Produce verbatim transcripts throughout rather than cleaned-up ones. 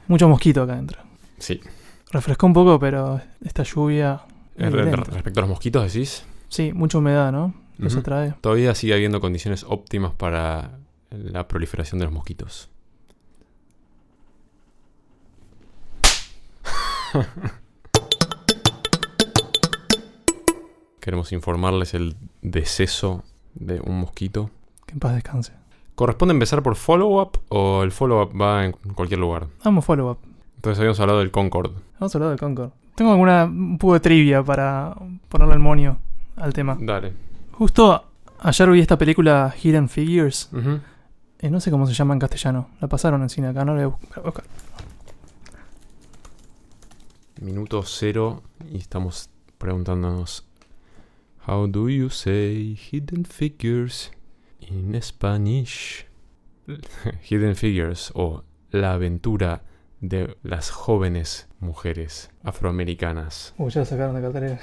Mucho mosquito acá adentro. Sí. Refrescó un poco, pero esta lluvia... Eh, re- respecto a los mosquitos, decís. Sí, mucha humedad, ¿no? Eso Uh-huh. trae. Todavía sigue habiendo condiciones óptimas para la proliferación de los mosquitos. Queremos informarles el deceso de un mosquito. Que en paz descanse. ¿Corresponde empezar por follow-up o el follow-up va en cualquier lugar? Vamos follow-up. Entonces habíamos hablado del Concorde. Vamos a hablar del Concorde. Tengo alguna un poco de trivia para ponerle el monio al tema. Dale. Justo ayer vi esta película Hidden Figures. Uh-huh. Eh, no sé cómo se llama en castellano. La pasaron en cine acá, no la voy a buscar. buscar. Minuto cero y estamos preguntándonos: How do you say hidden figures in Spanish? Hidden Figures o La aventura de las jóvenes mujeres afroamericanas. Uh, ya la sacaron de cartelera.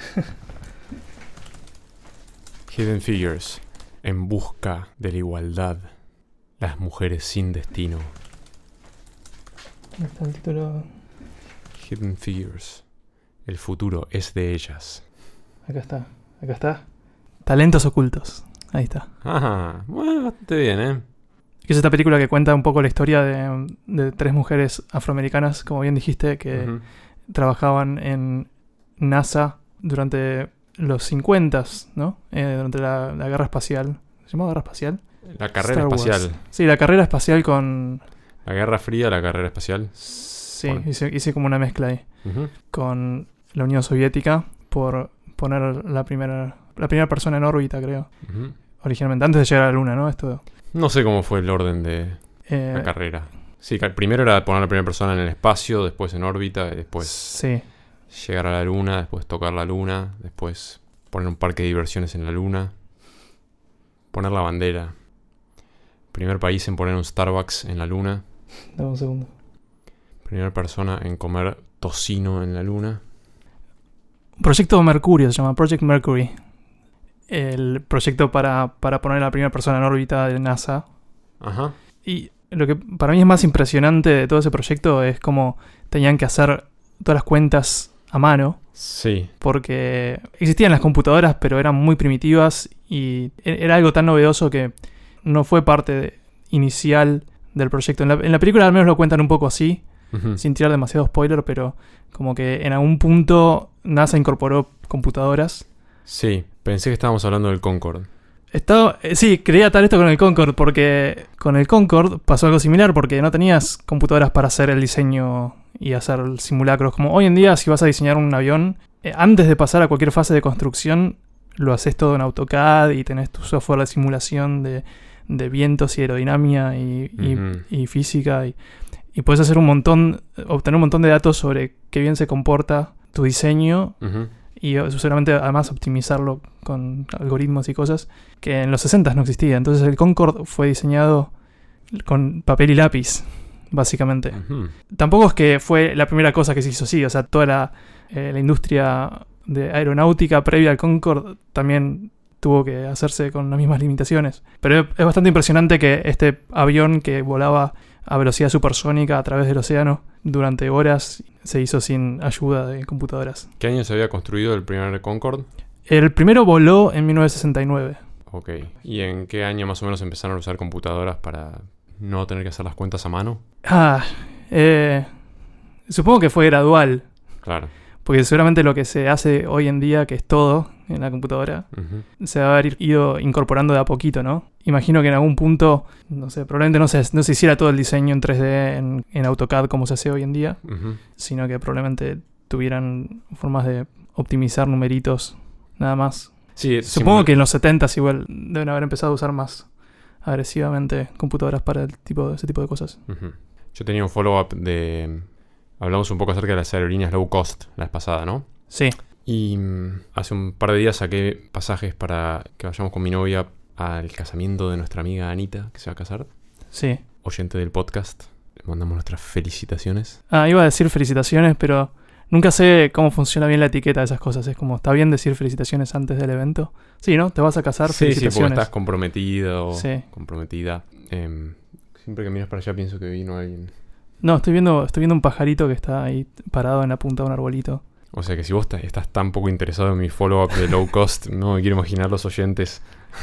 Hidden Figures, en busca de la igualdad. Las mujeres sin destino. ¿Dónde está el título? Hidden Figures. El futuro es de ellas. Acá está, acá está. Talentos ocultos. Ahí está. Ajá, bueno, bastante bien, ¿eh? Que es esta película que cuenta un poco la historia de, de tres mujeres afroamericanas, como bien dijiste, que Uh-huh. trabajaban en NASA durante los cincuenta, ¿no? Eh, durante la, la guerra espacial. ¿Se llama guerra espacial? La carrera Star espacial. Wars. Sí, la carrera espacial con... La Guerra Fría, la carrera espacial. Sí, Bueno. hice, hice como una mezcla ahí. Uh-huh. Con la Unión Soviética por poner la primera, la primera persona en órbita, creo. Uh-huh. Originalmente, antes de llegar a la Luna, ¿no? Esto... No sé cómo fue el orden de Eh, la carrera. Sí, que primero era poner a la primera persona en el espacio, después en órbita, y después Sí. llegar a la Luna, después tocar la Luna, después poner un parque de diversiones en la Luna, poner la bandera. Primer país en poner un Starbucks en la Luna. Dame un segundo. Primera persona en comer tocino en la Luna. Proyecto Mercurio se llama, Project Mercury. El proyecto para, para poner a la primera persona en órbita de NASA. Ajá. Y lo que para mí es más impresionante de todo ese proyecto es cómo tenían que hacer todas las cuentas a mano. Sí. Porque existían las computadoras, pero eran muy primitivas y era algo tan novedoso que no fue parte de- inicial del proyecto. En la, en la película al menos lo cuentan un poco así, Uh-huh. sin tirar demasiado spoiler, pero como que en algún punto NASA incorporó computadoras. Sí, pensé que estábamos hablando del Concorde. Estaba, eh, sí, quería atar esto con el Concorde, porque con el Concorde pasó algo similar, porque no tenías computadoras para hacer el diseño y hacer simulacros. Como hoy en día, si vas a diseñar un avión, eh, antes de pasar a cualquier fase de construcción, lo haces todo en AutoCAD y tenés tu software de simulación de, de vientos y aerodinámica y, y- Ujú. y física. Y, y puedes hacer un montón, obtener un montón de datos sobre qué bien se comporta tu diseño. Ujú. Y eh, seguramente además optimizarlo con algoritmos y cosas que en los sesenta no existía. Entonces el Concorde fue diseñado con papel y lápiz, básicamente. Ujú. Tampoco es que fue la primera cosa que se hizo así. O sea, toda la, eh, la industria de aeronáutica previa al Concorde también tuvo que hacerse con las mismas limitaciones. Pero es, es bastante impresionante que este avión que volaba a velocidad supersónica a través del océano durante horas se hizo sin ayuda de computadoras. ¿Qué año se había construido el primer Concorde? El primero voló en mil novecientos sesenta y nueve. Ok. ¿Y en qué año más o menos empezaron a usar computadoras para no tener que hacer las cuentas a mano? Ah, eh, supongo que fue gradual, Claro. porque seguramente lo que se hace hoy en día, que es todo en la computadora, Ujú. se va a haber ido incorporando de a poquito, ¿no? Imagino que en algún punto, no sé, probablemente no se, no se hiciera todo el diseño en tres D en, en AutoCAD como se hace hoy en día, Ujú. sino que probablemente tuvieran formas de optimizar numeritos, nada más. Sí, Supongo simul- que en los setenta igual deben haber empezado a usar más agresivamente computadoras para el tipo, ese tipo de cosas. Ujú. Yo tenía un follow-up de... Hablamos un poco acerca de las aerolíneas low cost la vez pasada, ¿no? Sí. Y mm, hace un par de días saqué pasajes para que vayamos con mi novia al casamiento de nuestra amiga Anita, que se va a casar. Sí. Oyente del podcast. Le mandamos nuestras felicitaciones. Ah, iba a decir felicitaciones, pero nunca sé cómo funciona bien la etiqueta de esas cosas. Es como, ¿está bien decir felicitaciones antes del evento? Sí, ¿no? Te vas a casar, Sí, sí, porque felicitaciones. estás comprometido o Sí. comprometida. Em, siempre que miras para allá pienso que vino alguien No, estoy viendo, estoy viendo un pajarito que está ahí parado en la punta de un arbolito. O sea que si vos estás tan poco interesado en mi follow-up de low cost, no me quiero imaginar los oyentes.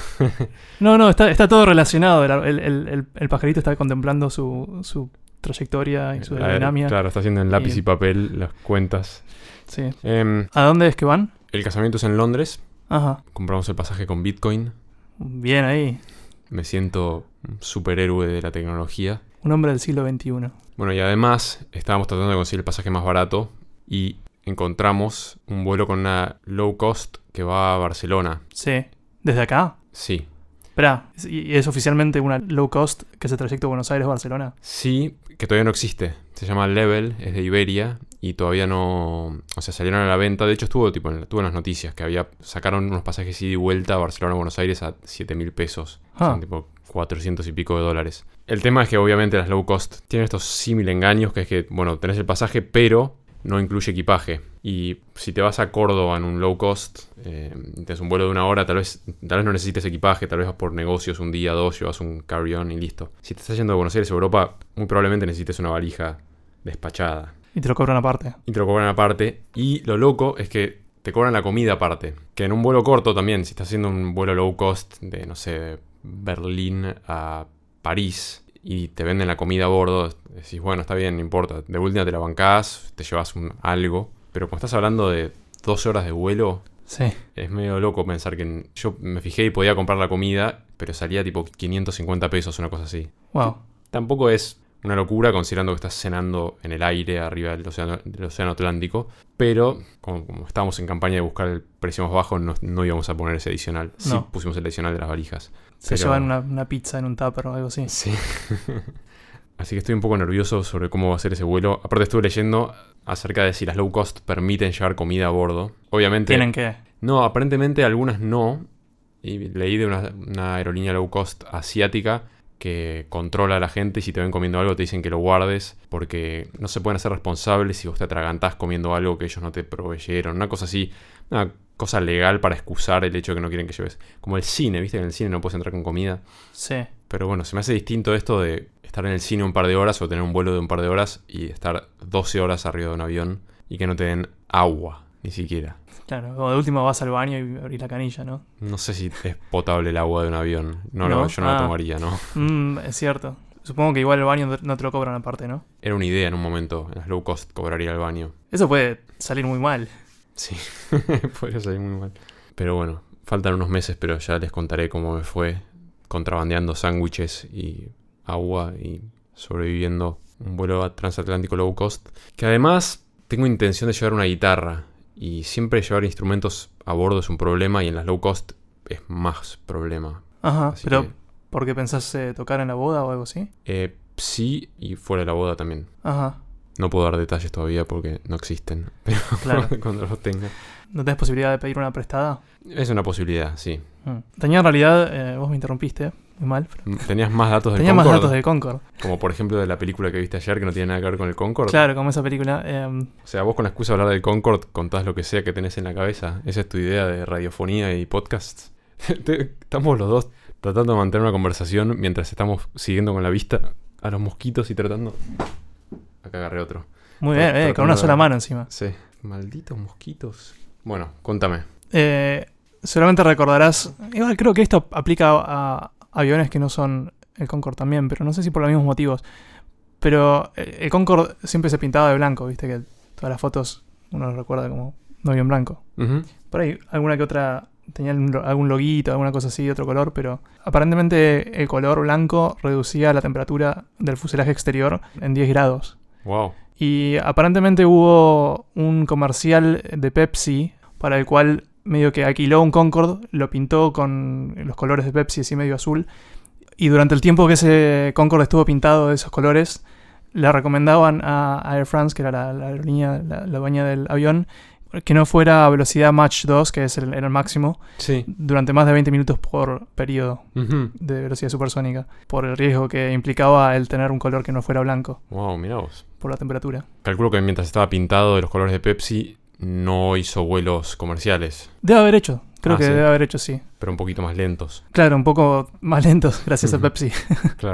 No, no, está, está todo relacionado. El, el, el, el pajarito está contemplando su, su trayectoria y su aerodinámica. Claro, está haciendo en lápiz y, y papel las cuentas. Sí. Eh, ¿A dónde es que van? El casamiento es en Londres. Ajá. Compramos el pasaje con Bitcoin. Bien ahí. Me siento un superhéroe de la tecnología. Un hombre del siglo veintiuno. Bueno, y además estábamos tratando de conseguir el pasaje más barato y encontramos un vuelo con una low cost que va a Barcelona. Sí. ¿Desde acá? Sí. Espera, ¿y es oficialmente una low cost que es el trayecto Buenos Aires-Barcelona? Sí, que todavía no existe. Se llama Level, es de Iberia y todavía no... O sea, salieron a la venta. De hecho, estuvo tipo en, estuvo en las noticias que había sacaron unos pasajes ida y vuelta a Barcelona-Buenos Aires a siete mil pesos. Ah. O sea, tipo cuatrocientos y pico de dólares. El tema es que obviamente las low cost tienen estos símil engaños, que es que, bueno, tenés el pasaje, pero no incluye equipaje. Y si te vas a Córdoba en un low cost, eh, tienes un vuelo de una hora, tal vez, tal vez no necesites equipaje, tal vez vas por negocios un día, dos, llevas un carry-on y listo. Si te estás yendo de Buenos Aires a Europa, muy probablemente necesites una valija despachada. Y te lo cobran aparte. Y te lo cobran aparte. Y lo loco es que te cobran la comida aparte. Que en un vuelo corto también, si estás haciendo un vuelo low cost de, no sé, Berlín a París y te venden la comida a bordo, decís, bueno, está bien, no importa. De última te la bancás, te llevas un, algo. Pero cuando estás hablando de doce horas de vuelo, sí, es medio loco pensar que... Yo me fijé y podía comprar la comida, pero salía tipo quinientos cincuenta pesos, una cosa así. Wow. Tampoco es una locura considerando que estás cenando en el aire arriba del océano, del océano Atlántico. Pero como, como estábamos en campaña de buscar el precio más bajo, no, no íbamos a poner ese adicional. Sí no. Pusimos el adicional de las valijas. Se pero... llevan una, una pizza en un tupper o algo así. Sí. Así que estoy un poco nervioso sobre cómo va a ser ese vuelo. Aparte estuve leyendo acerca de si las low cost permiten llevar comida a bordo. Obviamente... ¿Tienen que? No, aparentemente algunas no. Y leí de una, una aerolínea low cost asiática que controla a la gente y si te ven comiendo algo te dicen que lo guardes porque no se pueden hacer responsables si vos te atragantás comiendo algo que ellos no te proveyeron. Una cosa así, una cosa legal para excusar el hecho de que no quieren que lleves. Como el cine, ¿viste? Que en el cine no puedes entrar con comida. Sí. Pero bueno, se me hace distinto esto de estar en el cine un par de horas o tener un vuelo de un par de horas y estar doce horas arriba de un avión y que no te den agua, ni siquiera. Claro, o de último vas al baño y abrís la canilla, ¿no? No sé si es potable el agua de un avión. No, no, no yo no ah. la tomaría, ¿no? Mm, es cierto. Supongo que igual el baño no te lo cobran aparte, ¿no? Era una idea en un momento. En las low cost cobraría el baño. Eso puede salir muy mal. Sí, podría salir muy mal. Pero bueno, faltan unos meses, pero ya les contaré cómo me fue contrabandeando sándwiches y agua y sobreviviendo un vuelo transatlántico low cost. Que además tengo intención de llevar una guitarra. Y siempre llevar instrumentos a bordo es un problema y en las low cost es más problema. Ajá, así pero que, ¿por qué pensás eh, tocar en la boda o algo así? Eh, sí, y fuera de la boda también. Ajá. No puedo dar detalles todavía porque no existen, pero claro. Cuando los tenga. ¿No tenés posibilidad de pedir una prestada? Es una posibilidad, sí. Hmm. Tenía en realidad, eh, vos me interrumpiste, muy mal. Pero... ¿Tenías más datos del Tenía Concorde? más datos del Concorde. Como por ejemplo de la película que viste ayer que no tiene nada que ver con el Concorde. Claro, como esa película. Eh... O sea, vos con la excusa de hablar del Concorde contás lo que sea que tenés en la cabeza. ¿Esa es tu idea de radiofonía y podcasts? Estamos los dos tratando de mantener una conversación mientras estamos siguiendo con la vista a los mosquitos y tratando... Acá agarré otro. Muy bien, eh, con una sola de... mano encima. Sí. Malditos mosquitos. Bueno, contame. Eh, seguramente recordarás... Igual creo que esto aplica a aviones que no son el Concorde también, pero no sé si por los mismos motivos. Pero el Concorde siempre se pintaba de blanco, viste que todas las fotos uno lo recuerda como un avión blanco. Uh-huh. Por ahí alguna que otra tenía algún loguito, alguna cosa así de otro color, pero aparentemente el color blanco reducía la temperatura del fuselaje exterior en diez grados. Wow. Y aparentemente hubo un comercial de Pepsi para el cual medio que alquiló un Concorde, lo pintó con los colores de Pepsi así medio azul, y durante el tiempo que ese Concorde estuvo pintado de esos colores, le recomendaban a Air France, que era la, la aerolínea, la, la dueña del avión, que no fuera a velocidad Mach dos, que es el, era el máximo, sí, durante más de veinte minutos por periodo uh-huh. de velocidad supersónica, por el riesgo que implicaba el tener un color que no fuera blanco. Wow, mirá vos. Por la temperatura. Calculo que mientras estaba pintado de los colores de Pepsi, no hizo vuelos comerciales. Debe haber hecho, creo ah, que sí. debe haber hecho, sí. Pero un poquito más lentos. Claro, un poco más lentos gracias uh-huh. a Pepsi. Claro.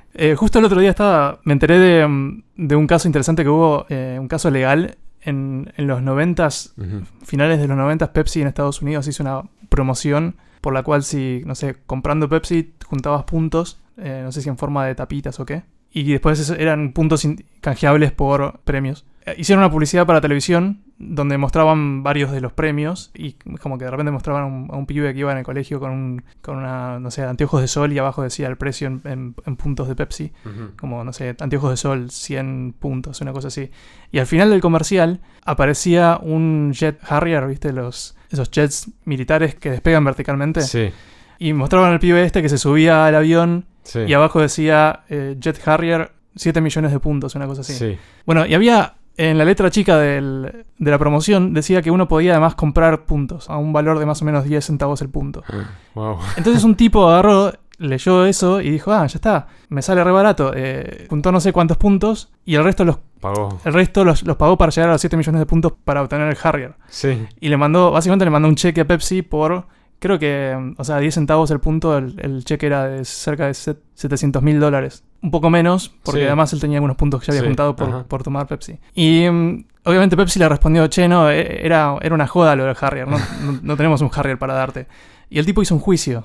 Eh, justo el otro día estaba, me enteré de, de un caso interesante que hubo, eh, un caso legal en, en los noventas, Uh-huh. finales de los noventas. Pepsi en Estados Unidos hizo una promoción por la cual si, no sé, comprando Pepsi juntabas puntos, eh, no sé si en forma de tapitas o qué, y después eso eran puntos in- canjeables por premios. Eh, hicieron una publicidad para televisión donde mostraban varios de los premios y como que de repente mostraban a un, a un pibe que iba en el colegio con, un, con una, no sé, anteojos de sol y abajo decía el precio en, en, en puntos de Pepsi. Uh-huh. Como, no sé, anteojos de sol, cien puntos, una cosa así. Y al final del comercial aparecía un Jet Harrier, ¿viste? Los, esos jets militares que despegan verticalmente. Sí, Y mostraban al pibe este que se subía al avión sí. y abajo decía eh, Jet Harrier, siete millones de puntos, una cosa así. Sí. Bueno, y había, en la letra chica del, de la promoción, decía que uno podía además comprar puntos a un valor de más o menos diez centavos el punto. Wow. Entonces un tipo agarró, leyó eso y dijo, ah, ya está, me sale re barato. Eh, juntó no sé cuántos puntos y el resto los, Pagó. el resto los, los pagó para llegar a los siete millones de puntos para obtener el Harrier. Sí. Y le mandó, básicamente le mandó un cheque a Pepsi por, creo que, o sea, diez centavos el punto, el, el cheque era de cerca de setecientos mil dólares. Un poco menos, porque Sí. además él tenía algunos puntos que ya había Sí, juntado por, ajá. por tomar Pepsi. Y um, obviamente Pepsi le respondió, che, no, eh, era, era una joda lo del Harrier, no, no, no tenemos un Harrier para darte. Y el tipo hizo un juicio,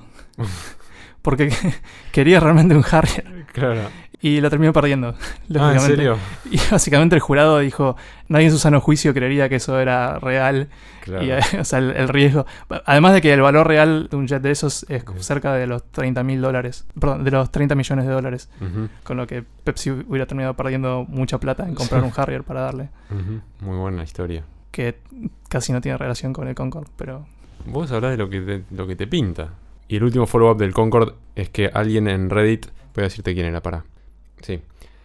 porque quería realmente un Harrier. Claro. Y lo terminó perdiendo, Ah, ¿en lógicamente. serio? Y básicamente el jurado dijo, nadie en su sano juicio creería que eso era real. Claro. Y, eh, o sea, el, el riesgo. Además de que el valor real de un jet de esos es Ujú. cerca de los treinta mil dólares. Perdón, de los treinta millones de dólares. Ujú. Con lo que Pepsi hubiera terminado perdiendo mucha plata en comprar un Harrier para darle. Ujú. Muy buena historia. Que casi no tiene relación con el Concorde, pero... Vos hablás de lo que te, lo que te pinta. Y el último follow-up del Concorde es que alguien en Reddit, voy a decirte quién era, para. Sí.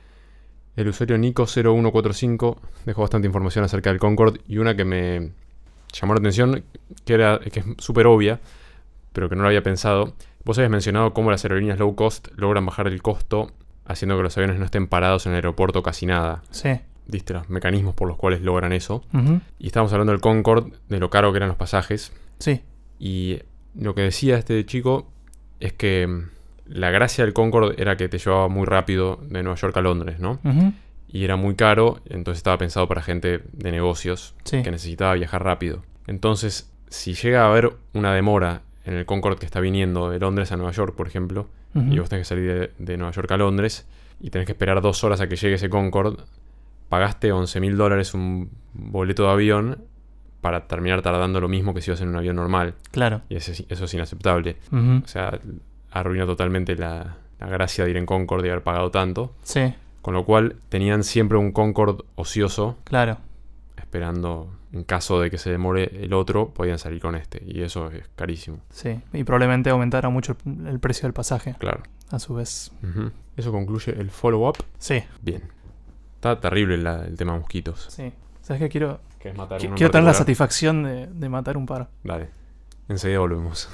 El usuario Nico cero uno cuatro cinco dejó bastante información acerca del Concorde y una que me llamó la atención, que era que es súper obvia, pero que no lo había pensado. Vos habías mencionado cómo las aerolíneas low cost logran bajar el costo haciendo que los aviones no estén parados en el aeropuerto casi nada. Sí. Diste los mecanismos por los cuales logran eso. Ujú. Y estábamos hablando del Concorde, de lo caro que eran los pasajes. Sí. Y lo que decía este chico es que mm, la gracia del Concorde era que te llevaba muy rápido de Nueva York a Londres, ¿no? Ujú. Y era muy caro, entonces estaba pensado para gente de negocios Sí. que necesitaba viajar rápido. Entonces, si llega a haber una demora en el Concorde que está viniendo de Londres a Nueva York, por ejemplo, Ujú. y vos tenés que salir de, de Nueva York a Londres y tenés que esperar dos horas a que llegue ese Concorde, pagaste once mil dólares un boleto de avión para terminar tardando lo mismo que si ibas en un avión normal. Claro. Y ese- eso es inaceptable. Ujú. O sea, arruina totalmente la, la gracia de ir en Concorde y haber pagado tanto. Sí, Con lo cual tenían siempre un Concorde ocioso, claro. esperando, en caso de que se demore el otro, podían salir con este. Y eso es carísimo, Sí. Y probablemente aumentara mucho el, el precio del pasaje, claro. a su vez. Ujú. Eso concluye el follow-up. Sí, Bien. Está terrible la- el tema mosquitos. sí. ¿Sabes qué? Quiero, ¿Querés matar qui- uno en quiero tener la particular? satisfacción de, de matar un par. Dale. Enseguida volvemos.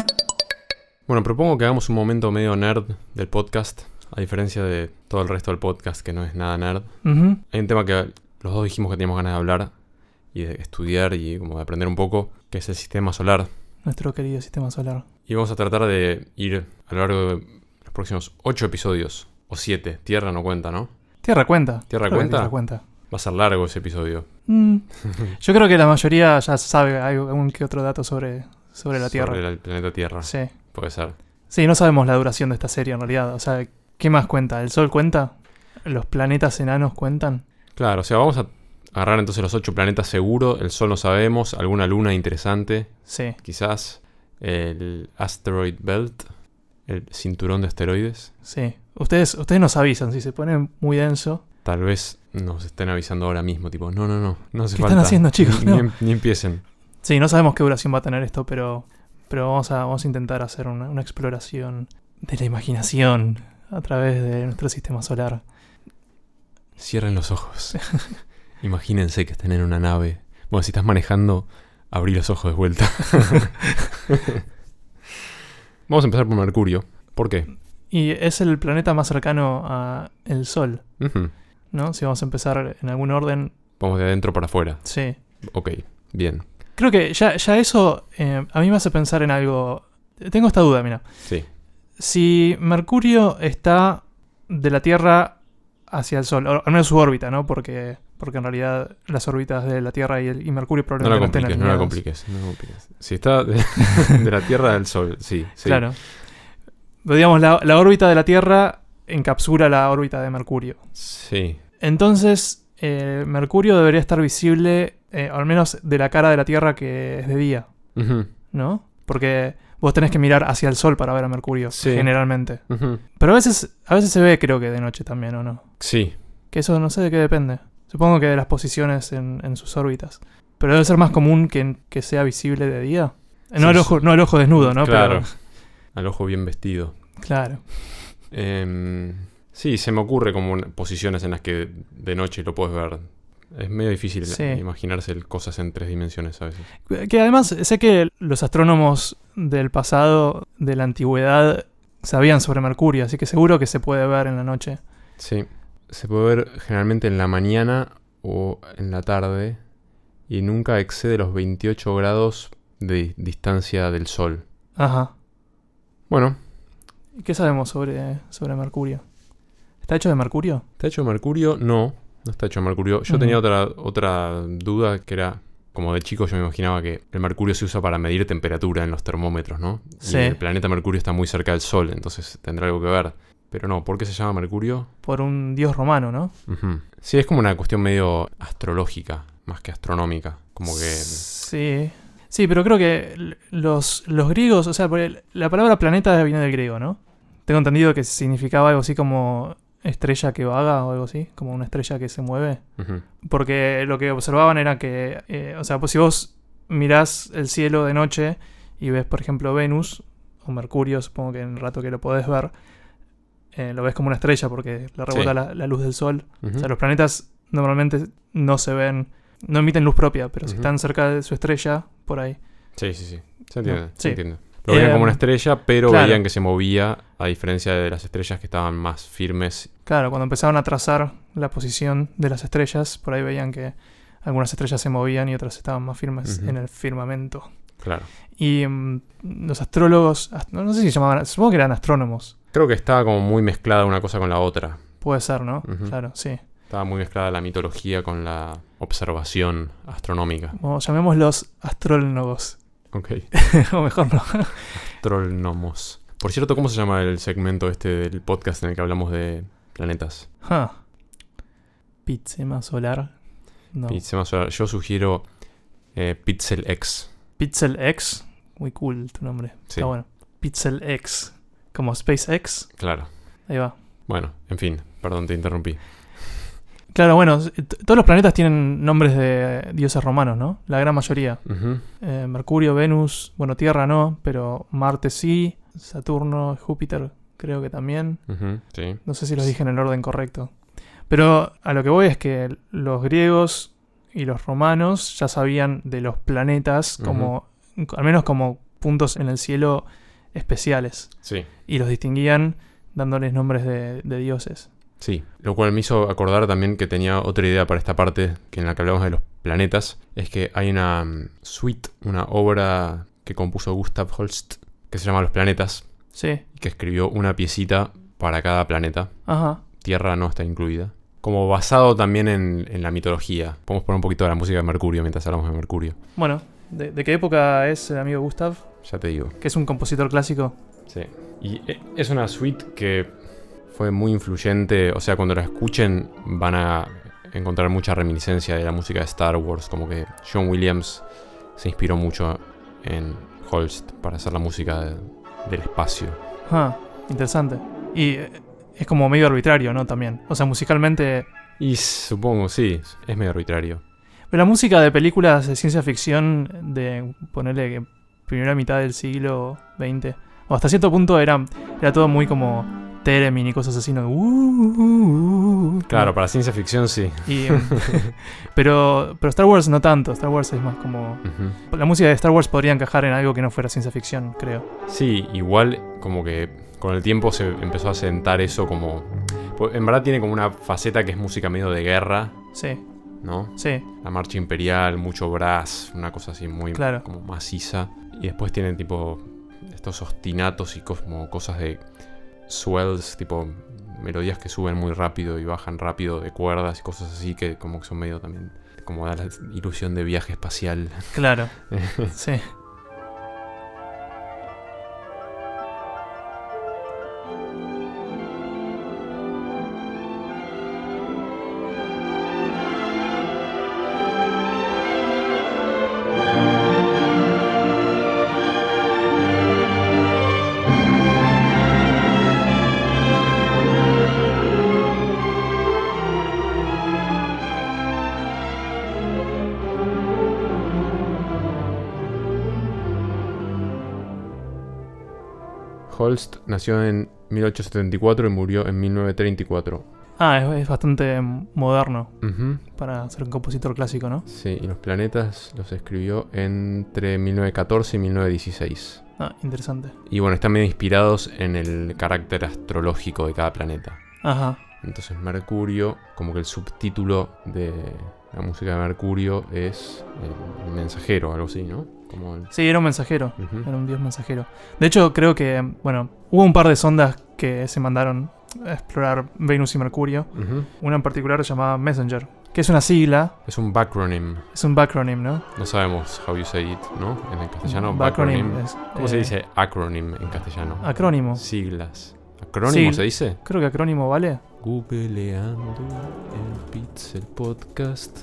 Bueno, propongo que hagamos un momento medio nerd del podcast, a diferencia de todo el resto del podcast que no es nada nerd. Ujú. Hay un tema que los dos dijimos que teníamos ganas de hablar y de estudiar y como de aprender un poco, que es el sistema solar. Nuestro querido sistema solar. Y vamos a tratar de ir a lo largo de los próximos ocho episodios, o siete. Tierra no cuenta, ¿no? Tierra cuenta. ¿Tierra Creo que cuenta? Tierra cuenta. Va a ser largo ese episodio. Mm. Yo creo que la mayoría ya sabe algún que otro dato sobre, sobre la Tierra. Sobre el planeta Tierra. Sí. Puede ser. Sí, no sabemos la duración de esta serie en realidad. O sea, ¿qué más cuenta? ¿El Sol cuenta? ¿Los planetas enanos cuentan? Claro, o sea, vamos a agarrar entonces los ocho planetas seguro. El Sol no sabemos. Alguna luna interesante, Sí. quizás. El Asteroid Belt. El cinturón de asteroides. Sí. Ustedes, ustedes nos avisan si se pone muy denso. Tal vez nos estén avisando ahora mismo, tipo, no, no, no, no hace ¿Qué falta. están haciendo, chicos? Ni, No. em- ni empiecen. Sí, no sabemos qué duración va a tener esto, pero, pero vamos, a, vamos a intentar hacer una, una exploración de la imaginación a través de nuestro sistema solar. Cierren los ojos. Imagínense que están en una nave. Bueno, si estás manejando, abrí los ojos de vuelta. Vamos a empezar por Mercurio. ¿Por qué? Y es el planeta más cercano al Sol, Ujú. ¿no? Si vamos a empezar en algún orden, Vamos de adentro para afuera. sí. Ok, bien. Creo que ya, ya eso eh, a mí me hace pensar en algo. Tengo esta duda, mira. Sí. Si Mercurio está de la Tierra hacia el Sol, o al menos su órbita, ¿no? Porque, porque en realidad las órbitas de la Tierra y, el, y Mercurio No la probablemente no estén compliques, no la alineadas. compliques, no la compliques. Si está de, de la Tierra al Sol, sí, sí. Claro. Pero digamos, la, la órbita de la Tierra encapsula la órbita de Mercurio. Sí. Entonces, eh, Mercurio debería estar visible, eh, al menos de la cara de la Tierra que es de día, Ujú, ¿no? Porque vos tenés que mirar hacia el Sol para ver a Mercurio, Sí. generalmente. ujú. Pero a veces, a veces se ve, creo que de noche también, ¿o no? Sí. Que eso no sé de qué depende. Supongo que de las posiciones en, en sus órbitas. Pero debe ser más común que, que sea visible de día. Eh, No, Sí, el ojo, no el ojo desnudo, ¿no? Claro. Pero, Al ojo bien vestido. claro. Em, sí, se me ocurre como una- posiciones en las que de noche lo puedes ver. Es medio difícil Sí. imaginarse el- cosas en tres dimensiones a veces. Que además sé que los astrónomos del pasado, de la antigüedad, sabían sobre Mercurio, así que seguro que se puede ver en la noche. Sí. Se puede ver generalmente en la mañana o en la tarde y nunca excede los veintiocho grados de distancia del Sol. Ajá. Bueno, ¿Y qué sabemos sobre, sobre Mercurio? ¿Está hecho de mercurio? ¿está hecho de mercurio? No, no está hecho de mercurio. Yo Ujú. tenía otra, otra duda que era, como de chico yo me imaginaba que el mercurio se usa para medir temperatura en los termómetros, ¿no? Sí. Y el planeta Mercurio está muy cerca del Sol, entonces tendrá algo que ver. Pero no, ¿por qué se llama Mercurio? Por un dios romano, ¿no? Ujú. Sí, es como una cuestión medio astrológica, más que astronómica. Como que... Sí. Sí, pero creo que l- los, los griegos, o sea, por el- la palabra planeta viene del griego, ¿no? Tengo entendido que significaba algo así como estrella que vaga o algo así, como una estrella que se mueve. Ujú. Porque lo que observaban era que, eh, o sea, pues si vos mirás el cielo de noche y ves, por ejemplo, Venus o Mercurio, supongo que en el rato que lo podés ver, eh, lo ves como una estrella porque le rebota Sí. la, la luz del sol. Ujú. O sea, los planetas normalmente no se ven, no emiten luz propia, pero si Ujú. están cerca de su estrella, por ahí. Sí, sí, sí. Se entiende, No, se sí. entiende. Lo veían Eh, como una estrella, pero claro. veían que se movía, a diferencia de las estrellas que estaban más firmes. Claro, cuando empezaban a trazar la posición de las estrellas, por ahí veían que algunas estrellas se movían y otras estaban más firmes Ujú. en el firmamento. Claro. Y mm, los astrólogos, ast- no sé si se llamaban, supongo que eran astrónomos. Creo que estaba como muy mezclada una cosa con la otra. Puede ser, ¿no? Ujú. Claro, sí. Estaba muy mezclada la mitología con la observación astronómica. O llamémoslos astrólogos. Ok. O mejor no. Astrónomos. Por cierto, ¿cómo se llama el segmento este del podcast en el que hablamos de planetas? Huh. Pizema solar. No. Sistema solar. Yo sugiero eh, Pixel X. Pixel X. Muy cool tu nombre. Sí. Está bueno. Pixel X. Como SpaceX. Claro. Ahí va. Bueno, en fin. Perdón, te interrumpí. Claro, bueno, t- todos los planetas tienen nombres de dioses romanos, ¿no? La gran mayoría. Ujú. Eh, Mercurio, Venus, bueno, Tierra no, pero Marte sí, Saturno, Júpiter creo que también. Ujú, sí. No sé si los dije en el orden correcto. Pero a lo que voy es que los griegos y los romanos ya sabían de los planetas como, al menos como puntos en el cielo especiales. Sí. Y los distinguían dándoles nombres de, de dioses. Sí, lo cual me hizo acordar también que tenía otra idea para esta parte, que en la que hablamos de los planetas, es que hay una mm, suite, una obra que compuso Gustav Holst, que se llama Los Planetas, Sí, y que escribió una piecita para cada planeta. ajá. Tierra no está incluida. Como basado también en, en la mitología. Podemos poner un poquito de la música de Mercurio mientras hablamos de Mercurio. Bueno, ¿de, de qué época es el amigo Gustav? Ya te digo. Que es un compositor clásico. Sí. Y eh, es una suite que fue muy influyente. O sea, cuando la escuchen van a encontrar mucha reminiscencia de la música de Star Wars. Como que John Williams se inspiró mucho en Holst para hacer la música de- del espacio. Ah, interesante. Y eh, es como medio arbitrario, ¿no? También. O sea, musicalmente... Y supongo, sí, es medio arbitrario. Pero la música de películas de ciencia ficción de, ponerle que primera mitad del siglo veinte, o hasta cierto punto era, era todo muy como Theremin y cosas así, ¿no? Uh, uh, uh, uh, Claro, ¿no? para ciencia ficción sí. Y, em, pero, pero Star Wars no tanto. Star Wars es más como... Ujú. La música de Star Wars podría encajar en algo que no fuera ciencia ficción, creo. Sí, igual como que con el tiempo se empezó a sentar eso como... pues, en verdad tiene como una faceta que es música medio de guerra, Sí, ¿no? sí, La marcha imperial, mucho brass, una cosa así muy Claro. como maciza. Y después tienen tipo estos ostinatos y como cosas de swells, tipo melodías que suben muy rápido y bajan rápido de cuerdas y cosas así que como que son medio también, como da la ilusión de viaje espacial. Claro, sí. Holst nació en mil ochocientos setenta y cuatro y murió en mil novecientos treinta y cuatro. Ah, es, es bastante moderno Uh-huh. para ser un compositor clásico, ¿no? Sí, y los planetas los escribió entre mil novecientos catorce y mil novecientos dieciséis. Ah, interesante. Y bueno, están medio inspirados en el carácter astrológico de cada planeta. Ajá. Entonces Mercurio, como que el subtítulo de la música de Mercurio es el mensajero, algo así, ¿no? Como el... Sí, era un mensajero, Uh-huh. era un dios mensajero. De hecho, creo que, bueno, hubo un par de sondas que se mandaron a explorar Venus y Mercurio. Uh-huh. Una en particular llamada Messenger, que es una sigla, Es un backronym. es un backronym, ¿no? No sabemos how you say it, ¿no? En el castellano, Backronym backronym. es, ¿Cómo eh, se dice acronym en castellano? Acrónimo. Siglas. ¿Acrónimo Sí. se dice? Creo que acrónimo vale. Googleando el Pixel Podcast.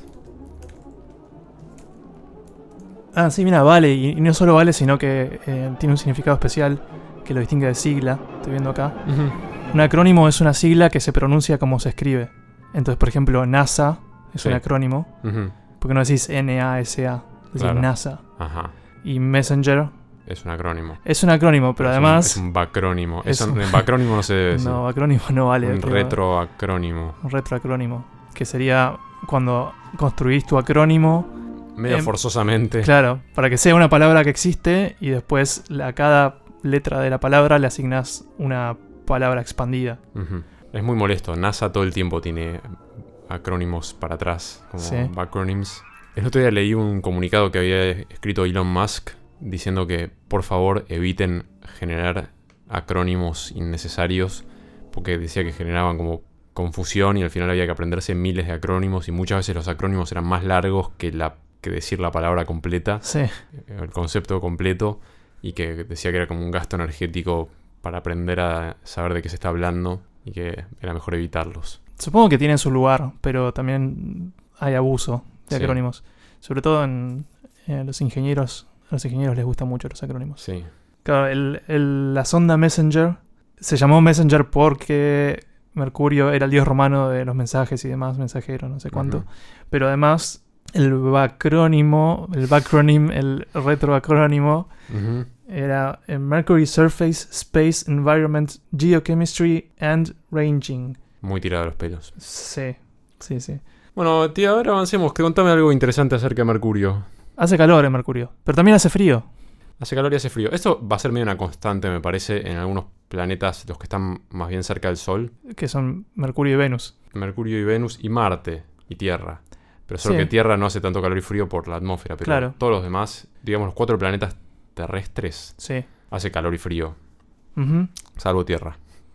Ah, sí, mira, vale. Y, y no solo vale, sino que eh, tiene un significado especial que lo distingue de sigla. Estoy viendo acá. Uh-huh. Un acrónimo es una sigla que se pronuncia como se escribe. Entonces, por ejemplo, NASA es Sí. un acrónimo. Uh-huh. Porque no decís N A S A, decís Claro. NASA. Ajá. Y Messenger Es un acrónimo. es un acrónimo, pero Es además... Un, es un bacrónimo. es Eso, un- en bacrónimo no se debe decir. No, acrónimo no vale. un creo. retroacrónimo. Un retroacrónimo. Que sería cuando construís tu acrónimo. Medio Em, forzosamente. Claro, para que sea una palabra que existe y después la- a cada letra de la palabra le asignás una palabra expandida. Ujú. Es muy molesto. NASA todo el tiempo tiene acrónimos para atrás, como Sí. backronyms. El otro día leí un comunicado que había escrito Elon Musk diciendo que por favor eviten generar acrónimos innecesarios porque decía que generaban como confusión y al final había que aprenderse miles de acrónimos y muchas veces los acrónimos eran más largos que, la, que decir la palabra completa, Sí, el concepto completo, y que decía que era como un gasto energético para aprender a saber de qué se está hablando y que era mejor evitarlos. supongo que tienen su lugar, pero también hay abuso de Sí. acrónimos. Sobre todo en eh, los ingenieros. A los ingenieros les gustan mucho los acrónimos. Sí. Claro, el, el- la sonda Messenger se llamó Messenger porque Mercurio era el dios romano de los mensajes y demás, mensajero, no sé cuánto. Ujú. Pero además, el bacrónimo, el backronym, el retroacrónimo, Ujú. era eh, Mercury Surface, Space, Environment, Geochemistry and Ranging. Muy tirado de los pelos. Sí, sí, sí. Bueno, tía, ahora avancemos. Que contame algo interesante acerca de Mercurio. Hace calor en Mercurio, pero también hace frío. Hace calor y hace frío. Esto va a ser medio una constante, me parece, en algunos planetas, los que están más bien cerca del Sol. Que son Mercurio y Venus. Mercurio y Venus y Marte y Tierra. Pero solo Sí. que Tierra no hace tanto calor y frío por la atmósfera. Pero Claro. todos los demás, digamos los cuatro planetas terrestres, Sí. hace calor y frío. Ujú. Salvo Tierra.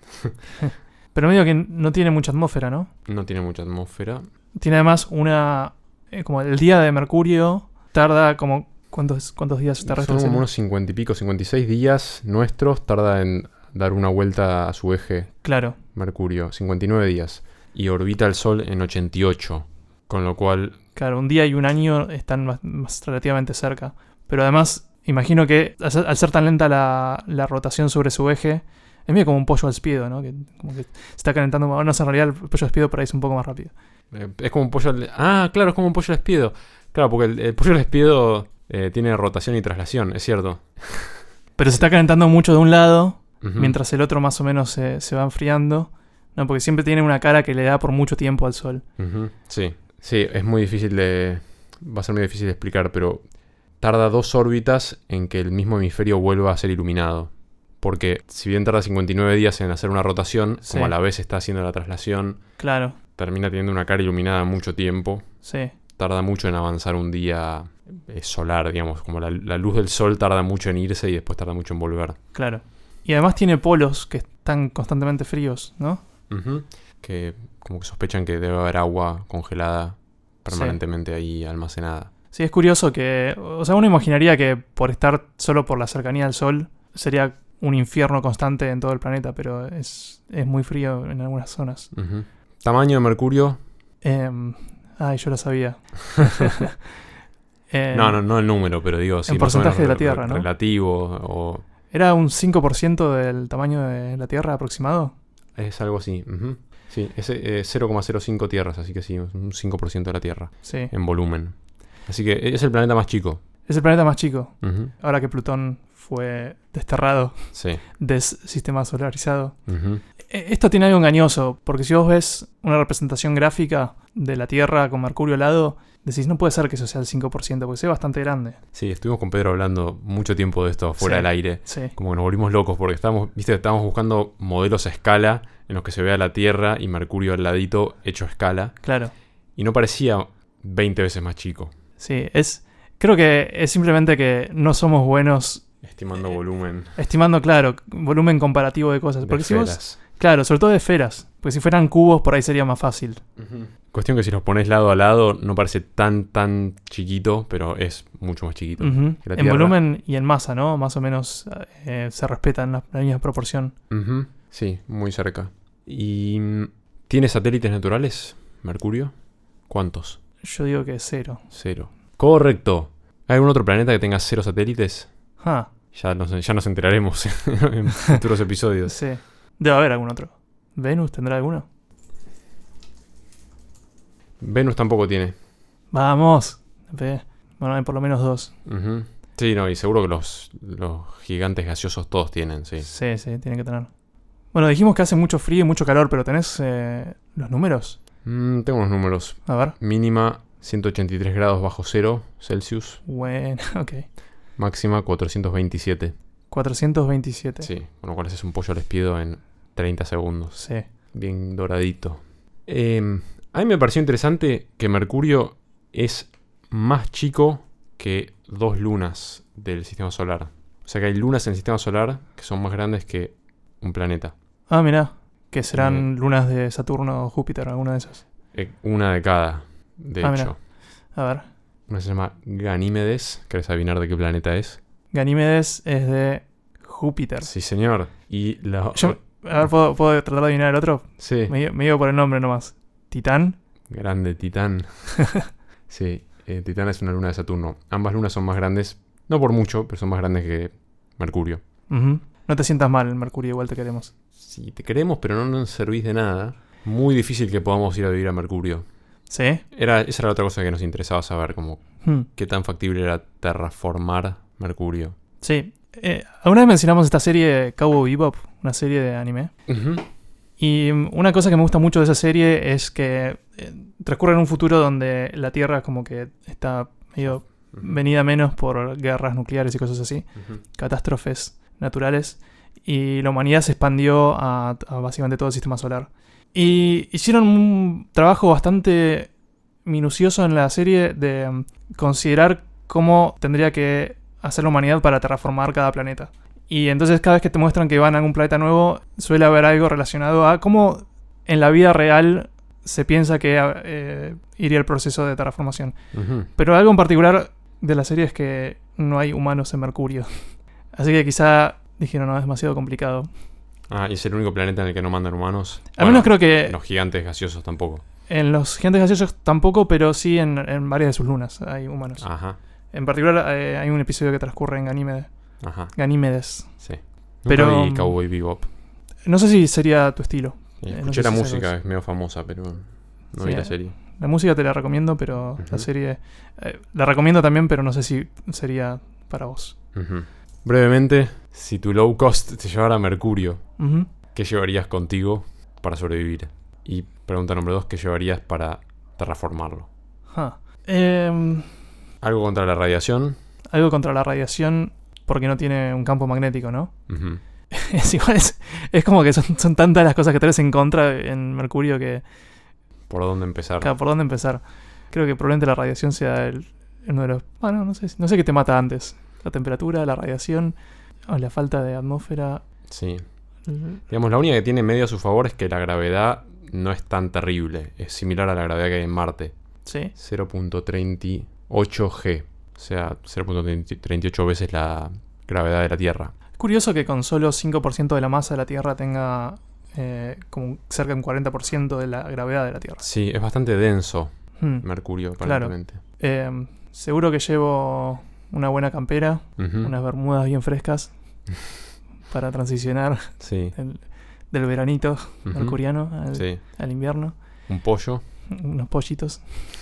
Pero medio que no tiene mucha atmósfera, ¿no? No tiene mucha atmósfera. Tiene además una... eh, como el día de Mercurio tarda como... ¿Cuántos, cuántos días Son terrestres? como en- unos cincuenta y pico, cincuenta y seis días nuestros. Tarda en dar una vuelta a su eje Claro, Mercurio. cincuenta y nueve días. Y orbita el Sol en ochenta y ocho. Con lo cual... claro. Un día y un año están más, más relativamente cerca. Pero además, imagino que al ser, al ser tan lenta la, la rotación sobre su eje, es medio como un pollo al espiedo, ¿no? Que como que se está calentando... No, en realidad el pollo al espiedo por ahí es un poco más rápido. eh, es como un pollo... al- Ah, claro, es como un pollo al espiedo. Claro, porque el, el pollo al espiedo eh, tiene rotación y traslación, es cierto. Pero se está calentando mucho de un lado, Ujú. mientras el otro más o menos se, se va enfriando. No, porque siempre tiene una cara que le da por mucho tiempo al sol. Ujú. Sí, sí, es muy difícil de... Va a ser muy difícil de explicar, pero tarda dos órbitas en que el mismo hemisferio vuelva a ser iluminado. Porque si bien tarda cincuenta y nueve días en hacer una rotación, Sí. como a la vez está haciendo la traslación, Claro, termina teniendo una cara iluminada mucho tiempo. sí. Tarda mucho en avanzar un día eh, solar, digamos. Como la, la luz del sol tarda mucho en irse y después tarda mucho en volver. Claro. Y además tiene polos que están constantemente fríos, ¿no? Uh-huh. Que como que sospechan que debe haber agua congelada permanentemente sí. ahí almacenada. Sí, es curioso que... O sea, uno imaginaría que por estar solo por la cercanía al Sol sería un infierno constante en todo el planeta, pero es, es muy frío en algunas zonas. Uh-huh. ¿Tamaño de Mercurio? Eh, ay, yo lo sabía. eh, no, no, no el número, pero digo... Sí, en porcentaje de la Tierra, re- ¿no? Relativo o... ¿Era un cinco por ciento del tamaño de la Tierra aproximado? Es algo así. Uh-huh. Sí, es eh, cero coma cero cinco tierras, así que sí, un cinco por ciento de la Tierra. Sí. En volumen. Así que es el planeta más chico. Es el planeta más chico. Uh-huh. Ahora que Plutón fue desterrado, sí. del sistema solarizado. Uh-huh. Esto tiene algo engañoso, porque si vos ves una representación gráfica de la Tierra con Mercurio al lado, decís, no puede ser que eso sea el cinco por ciento, porque es bastante grande. Sí, estuvimos con Pedro hablando mucho tiempo de esto fuera sí, del aire. Sí. Como que nos volvimos locos, porque estábamos, viste, estábamos buscando modelos a escala en los que se vea la Tierra y Mercurio al ladito hecho a escala. Claro. Y no parecía veinte veces más chico. Sí, es... Creo que es simplemente que no somos buenos... Estimando eh, volumen. Estimando, claro, volumen comparativo de cosas. De porque esferas. Si vos, claro, sobre todo de esferas. Porque si fueran cubos, por ahí sería más fácil. Uh-huh. Cuestión que si los pones lado a lado, no parece tan, tan chiquito, pero es mucho más chiquito. Uh-huh. Que la en Tierra. volumen y en masa, ¿no? Más o menos eh, se respetan la, la misma proporción. Uh-huh. Sí, muy cerca. ¿Y tiene satélites naturales, Mercurio? ¿Cuántos? Yo digo que cero. Cero. Correcto. ¿Hay algún otro planeta que tenga cero satélites? Huh. Ya nos, ya nos enteraremos en futuros episodios. Sí. Debe haber algún otro. ¿Venus tendrá alguno? Venus tampoco tiene. Vamos. Ve. Bueno, hay por lo menos dos. Uh-huh. Sí, no, y seguro que los, los gigantes gaseosos todos tienen, sí. Sí, sí, tienen que tener. Bueno, dijimos que hace mucho frío y mucho calor, pero ¿tenés eh, los números? Mm, tengo unos números. A ver. Mínima ciento ochenta y tres grados bajo cero Celsius. Bueno, ok. Máxima cuatrocientos veintisiete. cuatrocientos veintisiete. Sí, con lo cual haces un pollo al espiedo en treinta segundos. Sí. Bien doradito. Eh, a mí me pareció interesante que Mercurio es más chico que dos lunas del sistema solar. O sea que hay lunas en el sistema solar que son más grandes que un planeta. Ah, mirá. Que serán Eh, lunas de Saturno o Júpiter, alguna de esas. Eh, una de cada, de Ah, hecho. mirá. A ver. Una se llama Ganímedes. ¿Querés adivinar de qué planeta es? Ganímedes es de Júpiter. Sí, señor. Y la... Yo, a ver, ¿puedo, ¿puedo tratar de adivinar el otro? Sí. Me, me digo por el nombre nomás. ¿Titán? Grande, Titán. Sí, eh, Titán es una luna de Saturno. Ambas lunas son más grandes, no por mucho, pero son más grandes que Mercurio. Uh-huh. No te sientas mal, Mercurio, igual te queremos. Sí, te queremos, pero no nos servís de nada. Muy difícil que podamos ir a vivir a Mercurio. ¿Sí? Era, esa era la otra cosa que nos interesaba saber, como Hmm. qué tan factible era terraformar Mercurio. Sí. Eh, alguna vez mencionamos esta serie Cowboy Bebop, una serie de anime. Uh-huh. Y una cosa que me gusta mucho de esa serie es que eh, transcurre en un futuro donde la Tierra como que está medio Uh-huh. venida menos por guerras nucleares y cosas así, Uh-huh. catástrofes naturales, y la humanidad se expandió a, a básicamente todo el sistema solar. Y hicieron un trabajo bastante minucioso en la serie de um, considerar cómo tendría que hacer la humanidad para terraformar cada planeta. Y entonces cada vez que te muestran que van a algún planeta nuevo, suele haber algo relacionado a cómo en la vida real se piensa que eh, iría el proceso de terraformación. Uh-huh. Pero algo en particular de la serie es que no hay humanos en Mercurio. Así que quizá dijeron, no, es demasiado complicado. Ah, y es el único planeta en el que no mandan humanos. Al bueno, menos creo que... Los gigantes gaseosos tampoco. En los gigantes gaseosos tampoco, pero sí en, en varias de sus lunas hay humanos. Ajá. En particular eh, hay un episodio que transcurre en Ganímedes. Ajá. Ganímedes. Sí. Nunca Pero vi Cowboy Bebop. No sé si sería tu estilo. Eh, Eh, escuché no sé la si música, sabes. es medio famosa, pero no Sí, vi la serie. La música te la recomiendo, pero Uh-huh. la serie... Eh, la recomiendo también, pero no sé si sería para vos. Uh-huh. Brevemente, si tu low cost te llevara a Mercurio, Uh-huh. ¿qué llevarías contigo para sobrevivir? Y pregunta número dos, ¿qué llevarías para terraformarlo? Huh. Eh, ¿Algo contra la radiación? algo contra la radiación porque no tiene un campo magnético, ¿no? Uh-huh. Es igual, es, es como que son, son tantas las cosas que traes en contra en Mercurio que... ¿Por dónde empezar? Claro, ¿por dónde empezar? Creo que probablemente la radiación sea el, uno de los... Bueno, no sé, no sé qué te mata antes. La temperatura, la radiación, o la falta de atmósfera, Sí. Digamos, la única que tiene medio a su favor es que la gravedad no es tan terrible. Es similar a la gravedad que hay en Marte. Sí. cero punto treinta y ocho G. O sea, cero punto treinta y ocho veces la gravedad de la Tierra. Es curioso que con solo cinco por ciento de la masa de la Tierra tenga eh, como cerca de un cuarenta por ciento de la gravedad de la Tierra. Sí, es bastante denso Hmm. Mercurio, Claro. aparentemente. Eh, seguro que llevo una buena campera, Ujú. unas bermudas bien frescas para transicionar Sí. del, del veranito Ujú. mercuriano al, Sí. al invierno. Un pollo. Unos pollitos.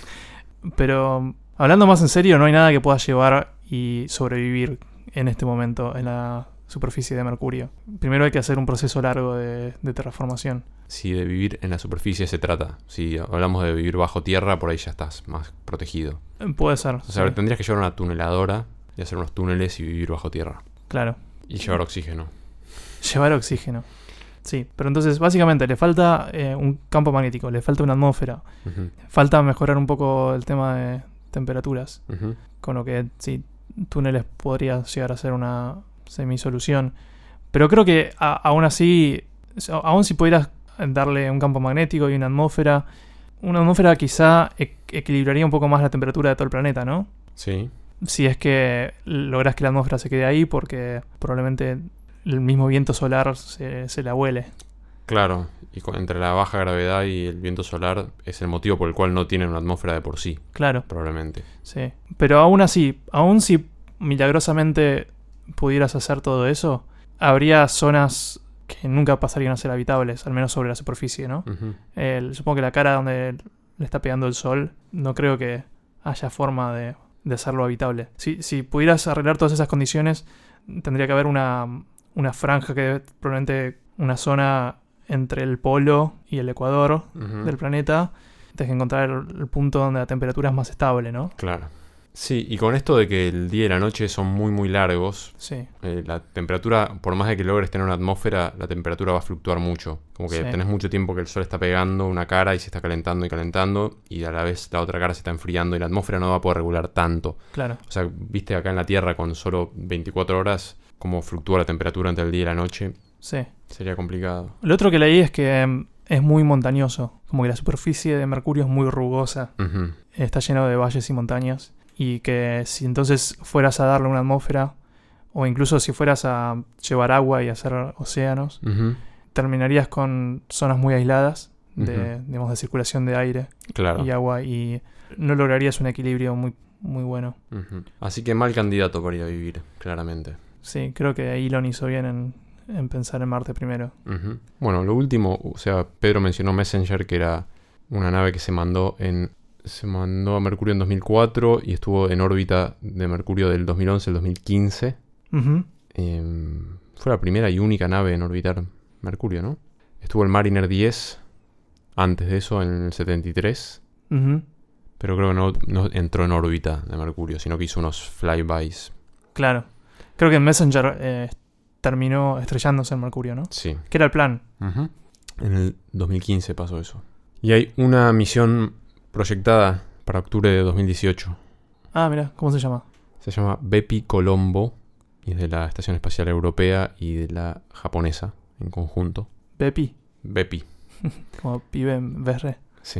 Pero hablando más en serio, no hay nada que pueda llevar y sobrevivir en este momento en la superficie de Mercurio. Primero hay que hacer un proceso largo de, de terraformación. Si de vivir en la superficie se trata. Si hablamos de vivir bajo tierra, por ahí ya estás más protegido. Eh, Puede ser. O sea, sí, tendrías que llevar una tuneladora y hacer unos túneles y vivir bajo tierra. claro. Y llevar oxígeno. Llevar oxígeno. Sí, pero entonces básicamente le falta eh, un campo magnético, le falta una atmósfera. Ujú. Falta mejorar un poco el tema de temperaturas. Ujú. Con lo que sí, túneles podría llegar a ser una semisolución. Pero creo que a- aún así, o sea, aún si pudieras darle un campo magnético y una atmósfera, una atmósfera quizá e- equilibraría un poco más la temperatura de todo el planeta, ¿no? Sí. Si es que logras que la atmósfera se quede ahí, porque probablemente el mismo viento solar se, se la huele. Claro. Y con- entre la baja gravedad y el viento solar es el motivo por el cual no tienen una atmósfera de por sí, Claro, probablemente. sí. Pero aún así, aún si milagrosamente pudieras hacer todo eso, habría zonas que nunca pasarían a ser habitables, al menos sobre la superficie, ¿no? Ujú. El- supongo que la cara donde le está pegando el sol, no creo que haya forma de, de hacerlo habitable. Si, si pudieras arreglar todas esas condiciones, tendría que haber una, una franja que probablemente una zona entre el polo y el ecuador Ujú. del planeta. Tienes que encontrar el, el punto donde la temperatura es más estable, ¿no? Claro. Sí, y con esto de que el día y la noche son muy muy largos, Sí, eh, la temperatura, por más de que logres tener una atmósfera, la temperatura va a fluctuar mucho. Como que Sí. tenés mucho tiempo que el sol está pegando una cara y se está calentando y calentando, y a la vez la otra cara se está enfriando y la atmósfera no va a poder regular tanto. claro. O sea, viste acá en la Tierra con solo veinticuatro horas, cómo fluctúa la temperatura entre el día y la noche, Sí. sería complicado. Lo otro que leí es que mm, es muy montañoso. Como que la superficie de Mercurio es muy rugosa. Ujú. Está lleno de valles y montañas. Y que si entonces fueras a darle una atmósfera, o incluso si fueras a llevar agua y hacer océanos, Ujú. terminarías con zonas muy aisladas de, Ujú. digamos, de circulación de aire Claro. y agua, y no lograrías un equilibrio muy, muy bueno. Ujú. Así que mal candidato para ir a vivir, claramente. Sí, creo que Elon hizo bien en, en pensar en Marte primero. Ujú. Bueno, lo último, o sea, Pedro mencionó Messenger, que era una nave que se mandó en se mandó a Mercurio en dos mil cuatro y estuvo en órbita de Mercurio del dos mil once al dos mil quince. Ujú. Eh, fue la primera y única nave en orbitar Mercurio, ¿no? Estuvo el Mariner diez antes de eso, en el setenta y tres, Ujú. pero creo que no, no entró en órbita de Mercurio, sino que hizo unos flybys. Claro. Creo que en Messenger eh, terminó estrellándose en Mercurio, ¿no? Sí. Que era el plan. Ujú. En el dos mil quince pasó eso. Y hay una misión proyectada para octubre de dos mil dieciocho. Ah, mira, ¿cómo se llama? Se llama Bepi Colombo y es de la Estación Espacial Europea y de la japonesa en conjunto. Bepi, Bepi, como pibe en B R. sí.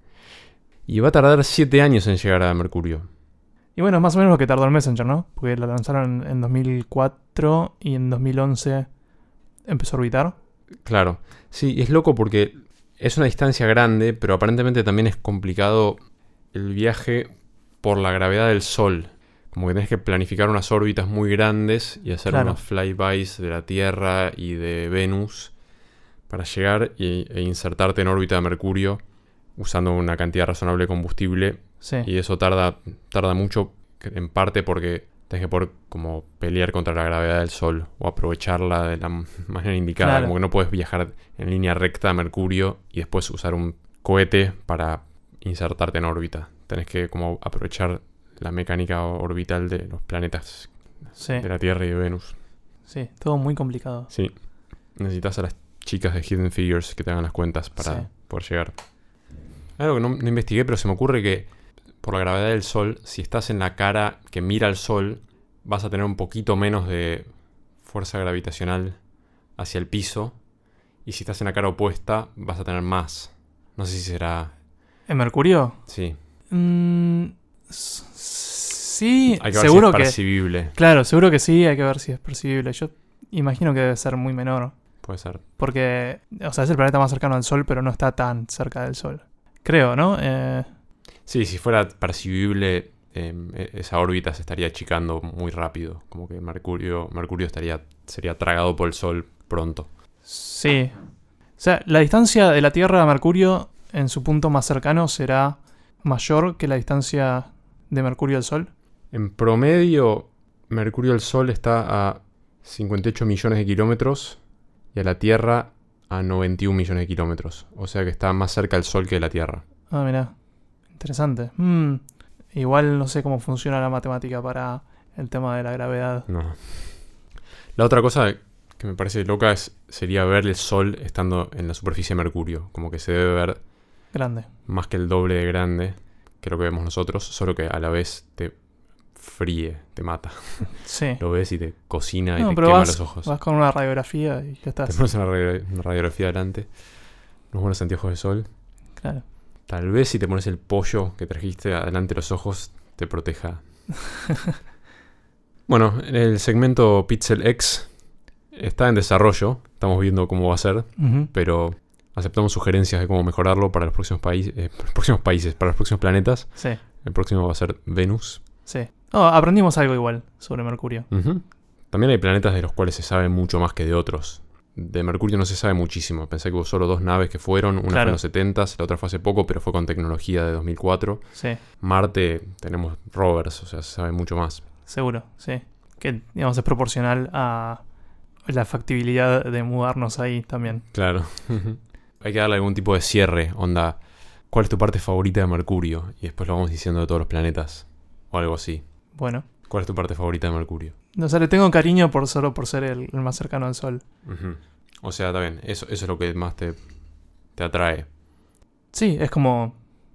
Y va a tardar siete años en llegar a Mercurio. Y bueno, es más o menos lo que tardó el Messenger, ¿no? Porque la lanzaron en dos mil cuatro y en dos mil once empezó a orbitar. Claro. Sí, es loco porque es una distancia grande, pero aparentemente también es complicado el viaje por la gravedad del Sol. Como que tenés que planificar unas órbitas muy grandes y hacer Claro. unos flybys de la Tierra y de Venus para llegar y, e insertarte en órbita de Mercurio usando una cantidad razonable de combustible. Sí, Y eso tarda, tarda mucho, en parte porque tenés que poder como pelear contra la gravedad del Sol o aprovecharla de la manera indicada. Claro. Como que no puedes viajar en línea recta a Mercurio y después usar un cohete para insertarte en órbita. Tenés que como aprovechar la mecánica orbital de los planetas sí, de la Tierra y de Venus. sí, todo muy complicado. Sí. Necesitas a las chicas de Hidden Figures que te hagan las cuentas para Sí. poder llegar. Algo que no, no investigué, pero se me ocurre que por la gravedad del Sol, si estás en la cara que mira al Sol, vas a tener un poquito menos de fuerza gravitacional hacia el piso. Y si estás en la cara opuesta, vas a tener más. No sé si será... ¿En Mercurio? Sí. Mm, sí, Hay que ver seguro si es que... percibible. Claro, seguro que sí, hay que ver si es percibible. Yo imagino que debe ser muy menor. Puede ser. Porque, o sea, es el planeta más cercano al Sol, pero no está tan cerca del Sol. Creo, ¿no? Eh... Sí, si fuera percibible, eh, esa órbita se estaría achicando muy rápido. Como que Mercurio, Mercurio estaría, sería tragado por el Sol pronto. Sí. O sea, la distancia de la Tierra a Mercurio en su punto más cercano será mayor que la distancia de Mercurio al Sol. En promedio, Mercurio al Sol está a cincuenta y ocho millones de kilómetros y a la Tierra a noventa y un millones de kilómetros. O sea que está más cerca del Sol que de la Tierra. Ah, mirá. Interesante. Mm, igual no sé cómo funciona la matemática para el tema de la gravedad. No. La otra cosa que me parece loca es, sería ver el Sol estando en la superficie de Mercurio. Como que se debe ver Grande. más que el doble de grande que lo que vemos nosotros, solo que a la vez te fríe, te mata. Sí. Lo ves y te cocina y No, te pero quema vas, los ojos. vas con una radiografía y ya Te estás. pones una, radio- una radiografía delante, unos buenos anteojos de sol. Claro. Tal vez si te pones el pollo que trajiste adelante de los ojos, te proteja. Bueno, en el segmento Pixel X está en desarrollo. Estamos viendo cómo va a ser, Uh-huh. pero aceptamos sugerencias de cómo mejorarlo para los próximos, países, eh, para los próximos países, para los próximos planetas. Sí, El próximo va a ser Venus. sí. Oh, aprendimos algo igual sobre Mercurio. Ujú. También hay planetas de los cuales se sabe mucho más que de otros. De Mercurio no se sabe muchísimo. Pensé que hubo solo dos naves que fueron. Una fue Claro. en los setentas, la otra fue hace poco, pero fue con tecnología de dos mil cuatro. Sí, Marte tenemos rovers, o sea, se sabe mucho más. seguro, sí. Que, digamos, es proporcional a la factibilidad de mudarnos ahí también. Claro. Hay que darle algún tipo de cierre, onda, ¿cuál es tu parte favorita de Mercurio? Y después lo vamos diciendo de todos los planetas. O algo así. Bueno. ¿Cuál es tu parte favorita de Mercurio? No sé, le tengo cariño por solo por ser el, el más cercano al Sol. Ujú. O sea, está bien. Eso, eso es lo que más te, te atrae. Sí, es como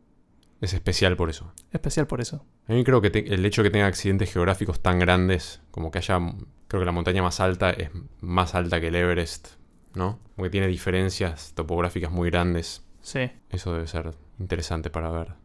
Es especial por eso. especial por eso. A mí creo que te- el hecho de que tenga accidentes geográficos tan grandes, como que haya, creo que la montaña más alta es más alta que el Everest, ¿no? Porque tiene diferencias topográficas muy grandes. Sí, Eso debe ser interesante para ver.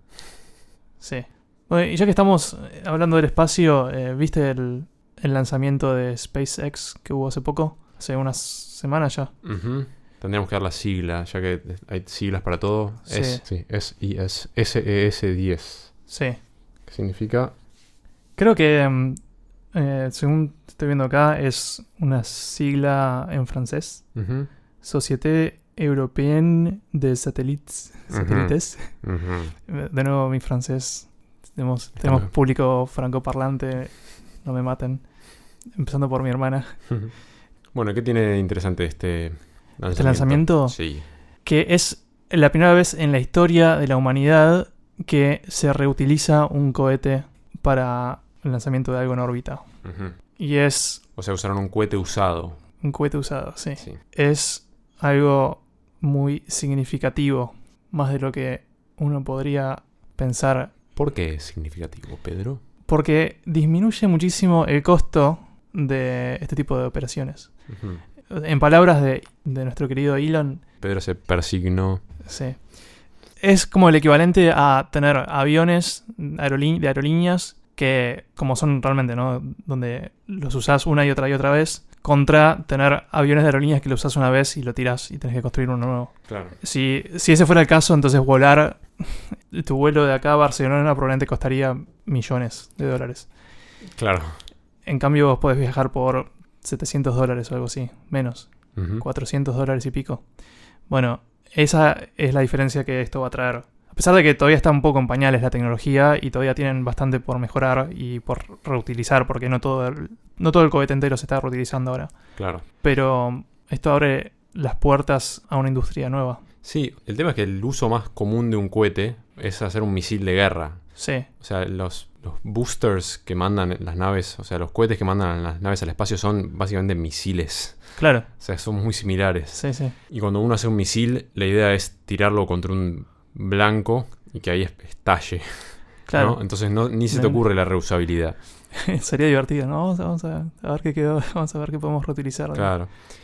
sí. Bueno, y ya que estamos eh, hablando del espacio, eh, ¿viste el, el lanzamiento de SpaceX que hubo hace poco? Hace unas semanas ya. Ujú. Tendríamos que dar la sigla, ya que hay siglas para todo. Sí. Es, sí, S I S, S E S diez. Sí. ¿Qué significa? Creo que, mm, eh, según estoy viendo acá, es una sigla en francés. Ujú. Société Européenne de Satélites. Ujú. Satélites. Ujú. De nuevo, mi francés. Tenemos, tenemos bien. público francoparlante. No me maten. Empezando por mi hermana. Bueno, ¿qué tiene de interesante este lanzamiento? ¿Este lanzamiento? Sí. Que es la primera vez en la historia de la humanidad que se reutiliza un cohete para el lanzamiento de algo en órbita. Ujú. Y es O sea, usaron un cohete usado. un cohete usado, sí. Sí. Es algo muy significativo, más de lo que uno podría pensar, ¿Por qué es significativo, Pedro? porque disminuye muchísimo el costo de este tipo de operaciones. Ujú. En palabras de, de nuestro querido Elon, Pedro se persignó. sí, es como el equivalente a tener aviones aerolí- de aerolíneas que, como son realmente, ¿no? Donde los usás una y otra y otra vez, contra tener aviones de aerolíneas que los usás una vez y lo tirás y tenés que construir uno nuevo. Claro. Si, si ese fuera el caso, entonces volar tu vuelo de acá a Barcelona probablemente costaría millones de dólares. Claro. En cambio, vos podés viajar por setecientos dólares o algo así, menos, Ujú. cuatrocientos dólares y pico. Bueno, esa es la diferencia que esto va a traer. A pesar de que todavía está un poco en pañales la tecnología y todavía tienen bastante por mejorar y por reutilizar, porque no todo el, no todo el cohete entero se está reutilizando ahora. Claro. Pero esto abre las puertas a una industria nueva. Sí, el tema es que el uso más común de un cohete es hacer un misil de guerra. Sí, O sea, los, los boosters que mandan las naves, o sea, los cohetes que mandan las naves al espacio son básicamente misiles. claro. O sea, son muy similares. Sí, sí. Y cuando uno hace un misil, la idea es tirarlo contra un blanco y que ahí es- estalle. Claro. ¿No? Entonces no, ni se te Bien. ocurre la reusabilidad. Sería divertido, ¿no? Vamos a, vamos a- a ver qué quedó, vamos a ver qué podemos reutilizar. Claro.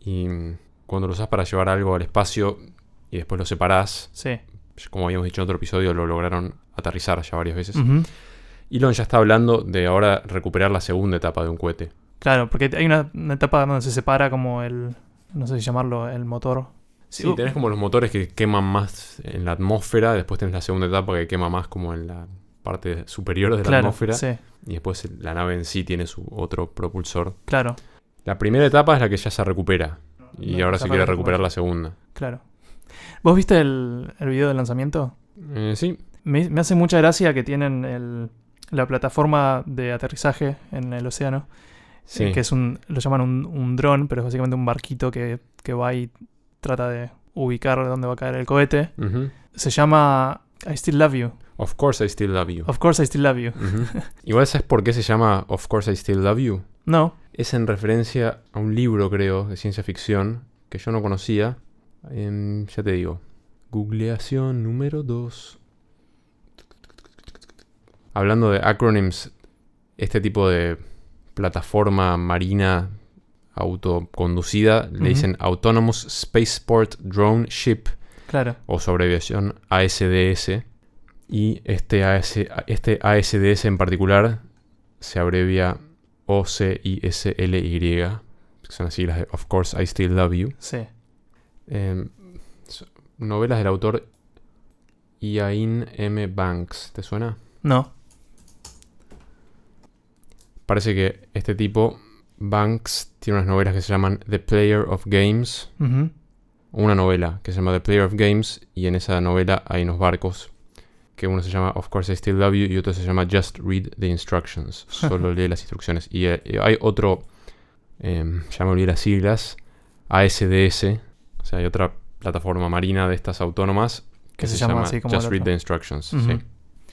Y cuando lo usas para llevar algo al espacio y después lo separás, Sí. como habíamos dicho en otro episodio, lo lograron aterrizar ya varias veces. Ujú. Elon ya está hablando de ahora recuperar la segunda etapa de un cohete. Claro, porque hay una, una etapa donde se separa como el, no sé si llamarlo, el motor. Sí, tenés como los motores que queman más en la atmósfera, después tenés la segunda etapa que quema más como en la parte superior de la Claro, atmósfera, sí, y después la nave en sí tiene su otro propulsor. claro, La primera etapa es la que ya se recupera, y La- ahora la se quiere etapa de recuperar recuperación. la segunda. claro. ¿Vos viste el, el video del lanzamiento? Eh, sí, Me, me hace mucha gracia que tienen el, la plataforma de aterrizaje en el océano, sí. eh, que es un, lo llaman un, un dron, pero es básicamente un barquito que, que va y trata de ubicar dónde va a caer el cohete. Ujú. Se llama I Still Love You. Of course I still love you. Of course I still love you. Ujú. Igual, ¿sabes por qué se llama Of course I still love you? No. Es en referencia a un libro, creo, de ciencia ficción que yo no conocía. Em, ya te digo. Googleación número dos. Hablando de acronyms, este tipo de plataforma marina autoconducida le Ujú. dicen Autonomous Spaceport Drone Ship, Claro. o su abreviación A S D S. Y este, A S, este A S D S en particular se abrevia O C I S L Y, que son las siglas de Of Course I Still Love You. Sí. Eh, so- novelas del autor Iain M. Banks. ¿Te suena? No. Parece que este tipo, Banks, tiene unas novelas que se llaman The Player of Games. Ujú. Una novela que se llama The Player of Games, y en esa novela hay unos barcos que uno se llama Of Course I Still Love You y otro se llama Just Read the Instructions. Solo lee las instrucciones. Y eh, hay otro, eh, ya me olvidé las siglas, A S D S. O sea, hay otra plataforma marina de estas autónomas Que se llama así como Just el Read otro. the Instructions. Ujú. Sí.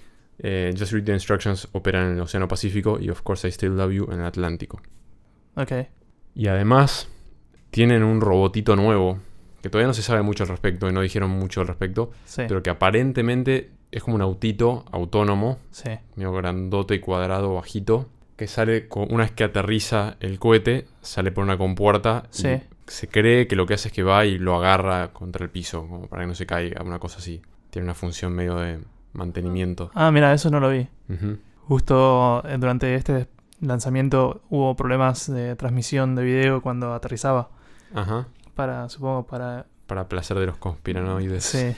Eh, Just Read the Instructions opera en el Océano Pacífico y Of Course I Still Love You en el Atlántico. Ok. Y además tienen un robotito nuevo que todavía no se sabe mucho al respecto y no dijeron mucho al respecto, Sí. pero que aparentemente es como un autito autónomo, Sí. medio grandote y cuadrado, bajito, que sale, con, una vez que aterriza el cohete, sale por una compuerta Sí. y se cree que lo que hace es que va y lo agarra contra el piso, como para que no se caiga, una cosa así. Tiene una función medio de mantenimiento. Ah, mira, eso no lo vi. Ujú. Justo eh, durante este lanzamiento hubo problemas de transmisión de video cuando aterrizaba. Ajá. Para, supongo, para... Para placer de los conspiranoides. Sí.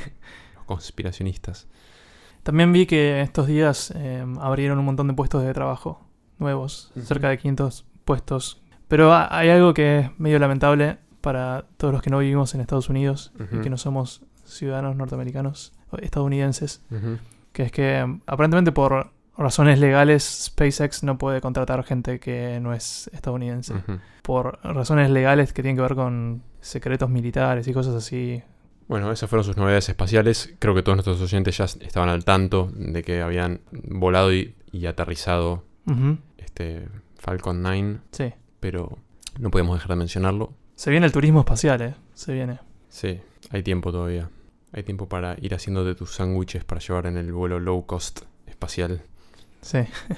Los conspiracionistas. También vi que estos días eh, abrieron un montón de puestos de trabajo nuevos, Ujú. cerca de quinientos puestos. Pero ha- hay algo que es medio lamentable para todos los que no vivimos en Estados Unidos Ujú. y que no somos ciudadanos norteamericanos o estadounidenses, Ujú. que es que eh, aparentemente por razones legales SpaceX no puede contratar gente que no es estadounidense. Ujú. Por razones legales que tienen que ver con secretos militares y cosas así. Bueno, esas fueron sus novedades espaciales. Creo que todos nuestros oyentes ya estaban al tanto de que habían volado y, y aterrizado Ujú. este Falcon nueve, Sí. pero no podemos dejar de mencionarlo. Se viene el turismo espacial, ¿eh? Se viene. Sí, hay tiempo todavía. Hay tiempo para ir haciéndote tus sándwiches para llevar en el vuelo low cost espacial. Sí.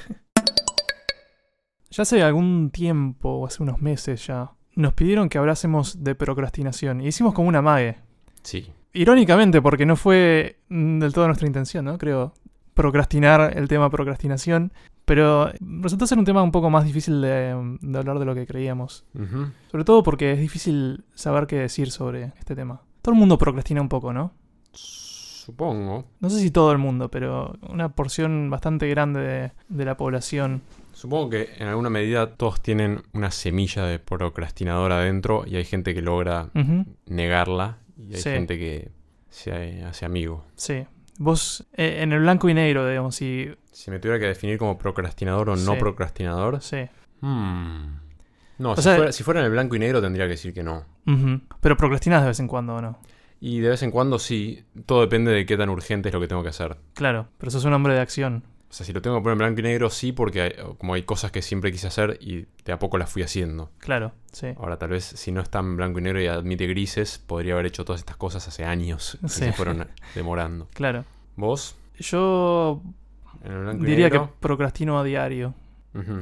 Ya hace algún tiempo, hace unos meses ya, nos pidieron que hablásemos de procrastinación. Y hicimos como una mague. Sí. Irónicamente, porque no fue mm, del todo nuestra intención, ¿no? Creo, procrastinar el tema procrastinación. Pero resultó ser un tema un poco más difícil de, de hablar de lo que creíamos. Ujú. Sobre todo porque es difícil saber qué decir sobre este tema. Todo el mundo procrastina un poco, ¿no? Supongo. No sé si todo el mundo, pero una porción bastante grande de, de la población. Supongo que en alguna medida todos tienen una semilla de procrastinador adentro y hay gente que logra Ujú. negarla y hay Sí. gente que se hace amigo. Sí. Vos, eh, en el blanco y negro, digamos, si... Si me tuviera que definir como procrastinador o no Sí. procrastinador, Sí. hmm. no, O si, sea- fuera, si fuera en el blanco y negro tendría que decir que no. Ujú. Pero procrastinas de vez en cuando, ¿o no? Y de vez en cuando sí, todo depende de qué tan urgente es lo que tengo que hacer. Claro, pero sos un hombre de acción. O sea, si lo tengo que poner en blanco y negro, sí, porque hay- como hay cosas que siempre quise hacer y de a poco las fui haciendo. Claro, sí. Ahora, tal vez si no está en blanco y negro y admite grises, podría haber hecho todas estas cosas hace años y Sí. se fueron demorando. Claro. ¿Vos? Yo ¿En el blanco y diría que negro? procrastino a diario. Ujú.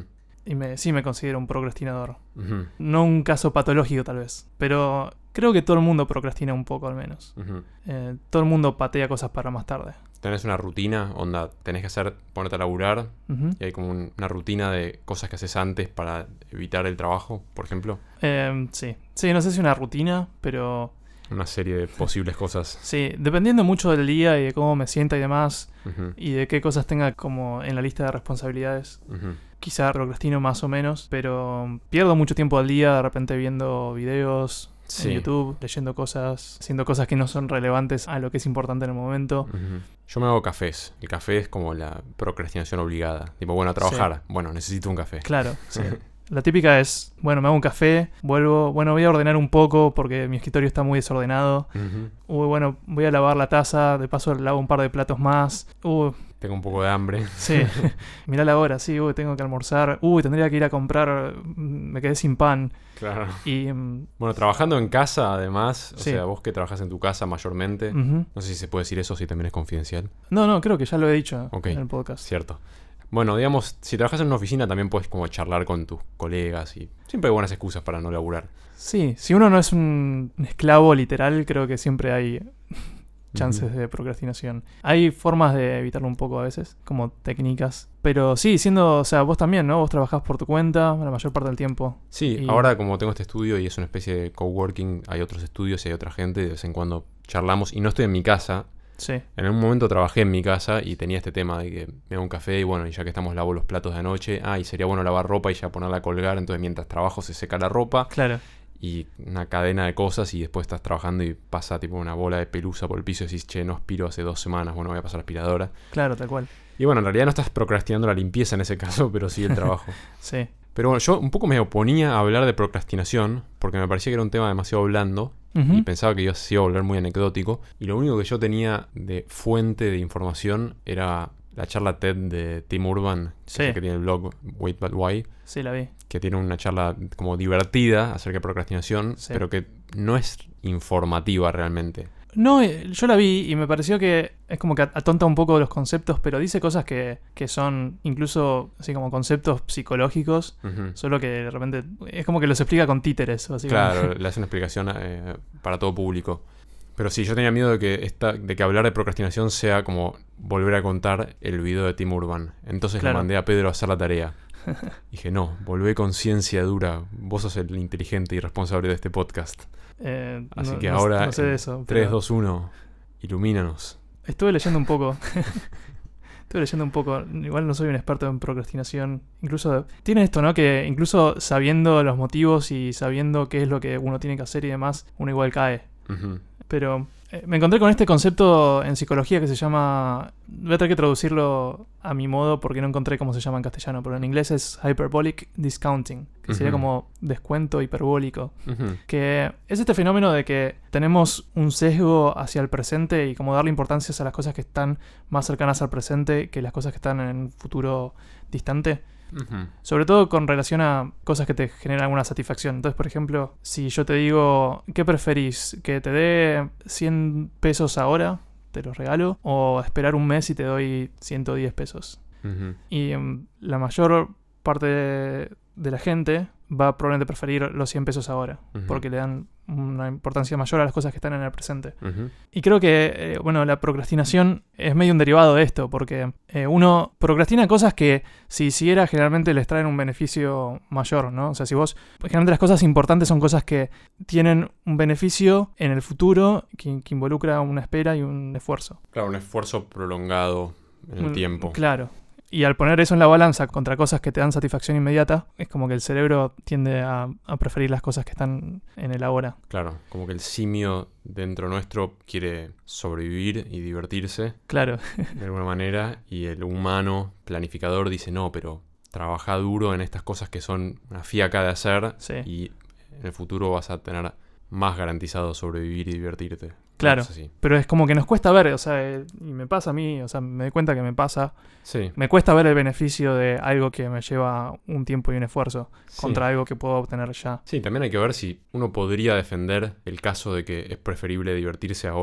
y me, sí me considero un procrastinador. Uh-huh. No un caso patológico tal vez, pero creo que todo el mundo procrastina un poco al menos. Uh-huh. Eh, todo el mundo patea cosas para más tarde. ¿Tenés una rutina? Onda, tenés que hacer, ponerte a laburar Uh-huh. y hay como un- una rutina de cosas que haces antes para evitar el trabajo, por ejemplo. Eh, sí, sí, no sé si una rutina, pero Una serie de posibles cosas. sí, dependiendo mucho del día y de cómo me sienta y demás, Uh-huh. y de qué cosas tenga como en la lista de responsabilidades. Uh-huh. Quizá procrastino más o menos, pero pierdo mucho tiempo al día de repente viendo videos Sí. en YouTube, leyendo cosas, haciendo cosas que no son relevantes a lo que es importante en el momento. Uh-huh. Yo me hago cafés. El café es como la procrastinación obligada. Tipo, bueno, a trabajar. Bueno, necesito un café. Claro, sí. La típica es, bueno, me hago un café, vuelvo, bueno, voy a ordenar un poco porque mi escritorio está muy desordenado. Uh-huh. Uy, bueno, voy a lavar la taza, de paso lavo un par de platos más. Uy, Tengo un poco de hambre. sí, mirá la hora, sí, uy, tengo que almorzar. Uy, tendría que ir a comprar, mm, me quedé sin pan. Claro. Y, mm, Bueno, trabajando en casa, además, o Sí. sea, vos que trabajas en tu casa mayormente, ujú. no sé si se puede decir eso, si también es confidencial. No, no, creo que ya lo he dicho Ok. en el podcast. Cierto. Bueno, digamos, si trabajas en una oficina también puedes como charlar con tus colegas y siempre hay buenas excusas para no laburar. Sí, si uno no es un esclavo literal, creo que siempre hay chances Ujú. de procrastinación. Hay formas de evitarlo un poco a veces, como técnicas. Pero sí, siendo, o sea, vos también, ¿no? Vos trabajás por tu cuenta la mayor parte del tiempo. Sí, Y- ahora como tengo este estudio y es una especie de coworking, hay otros estudios y hay otra gente, de vez en cuando charlamos y no estoy en mi casa. Sí, En un momento trabajé en mi casa y tenía este tema de que me hago un café y bueno, y ya que estamos lavo los platos de anoche, ah, y sería bueno lavar ropa y ya ponerla a colgar, entonces mientras trabajo se seca la ropa claro. y una cadena de cosas y después estás trabajando y pasa tipo una bola de pelusa por el piso y decís, che, no aspiro hace dos semanas, bueno, voy a pasar la aspiradora. Claro, tal cual. Y bueno, en realidad no estás procrastinando la limpieza en ese caso, pero sí el trabajo. Sí. Pero bueno, yo un poco me oponía a hablar de procrastinación porque me parecía que era un tema demasiado blando Ujú. y pensaba que iba se iba a volver muy anecdótico. Y lo único que yo tenía de fuente de información era la charla TED de Tim Urban, que, Sí. es el que tiene el blog Wait But Why, Sí, la vi. que tiene una charla como divertida acerca de procrastinación, Sí. pero que no es informativa realmente. No, eh, yo la vi y me pareció que es como que atonta un poco los conceptos, pero dice cosas que, que son incluso así como conceptos psicológicos, Ujú. solo que de repente es como que los explica con títeres, básicamente. Claro, le hace una explicación eh, para todo público. Pero sí, yo tenía miedo de que esta, de que hablar de procrastinación sea como volver a contar el video de Tim Urban. Entonces Claro. le mandé a Pedro a hacer la tarea. Dije, no, volvé con ciencia dura. Vos sos el inteligente y responsable de este podcast. Eh, Así no- que no- ahora, no sé de en eso. tres, pero dos, uno, ilumínanos. Estuve leyendo un poco. Estuve leyendo un poco. Igual no soy un experto en procrastinación. Incluso tiene esto, ¿no? Que incluso sabiendo los motivos y sabiendo qué es lo que uno tiene que hacer y demás, uno igual cae. Ujú. Pero eh, me encontré con este concepto en psicología que se llama... Voy a tener que traducirlo a mi modo porque no encontré cómo se llama en castellano, pero en inglés es hyperbolic discounting, que sería Ujú. como descuento hiperbólico. Ujú. Que es este fenómeno de que tenemos un sesgo hacia el presente y como darle importancia a las cosas que están más cercanas al presente que las cosas que están en un futuro distante. Ujú. Sobre todo con relación a cosas que te generan alguna satisfacción. Entonces, por ejemplo, si yo te digo, ¿qué preferís? ¿Que te dé cien pesos ahora, te los regalo? ¿O esperar un mes y te doy ciento diez pesos? Ujú. Y mm, la mayor parte de, de la gente va probablemente preferir los cien pesos ahora, Ujú. porque le dan una importancia mayor a las cosas que están en el presente. Ujú. Y creo que, eh, bueno, la procrastinación es medio un derivado de esto, porque eh, uno procrastina cosas que si hiciera generalmente les traen un beneficio mayor, ¿no? O sea, si vos, generalmente las cosas importantes son cosas que tienen un beneficio en el futuro que, que involucra una espera y un esfuerzo. Claro, un esfuerzo prolongado en el Un- tiempo. Claro. Y al poner eso en la balanza contra cosas que te dan satisfacción inmediata, es como que el cerebro tiende a, a preferir las cosas que están en el ahora. Claro, como que el simio dentro nuestro quiere sobrevivir y divertirse Claro, de alguna manera y el humano planificador dice no, pero trabaja duro en estas cosas que son una fiaca de hacer sí. y en el futuro vas a tener más garantizado sobrevivir y divertirte. Claro. Una cosa así. Pero es como que nos cuesta ver, o sea, eh, y me pasa a mí, o sea, me doy cuenta que me pasa. Sí, Me cuesta ver el beneficio de algo que me lleva un tiempo y un esfuerzo sí. contra algo que puedo obtener ya. Sí, también hay que ver si uno podría defender el caso de que es preferible divertirse ahora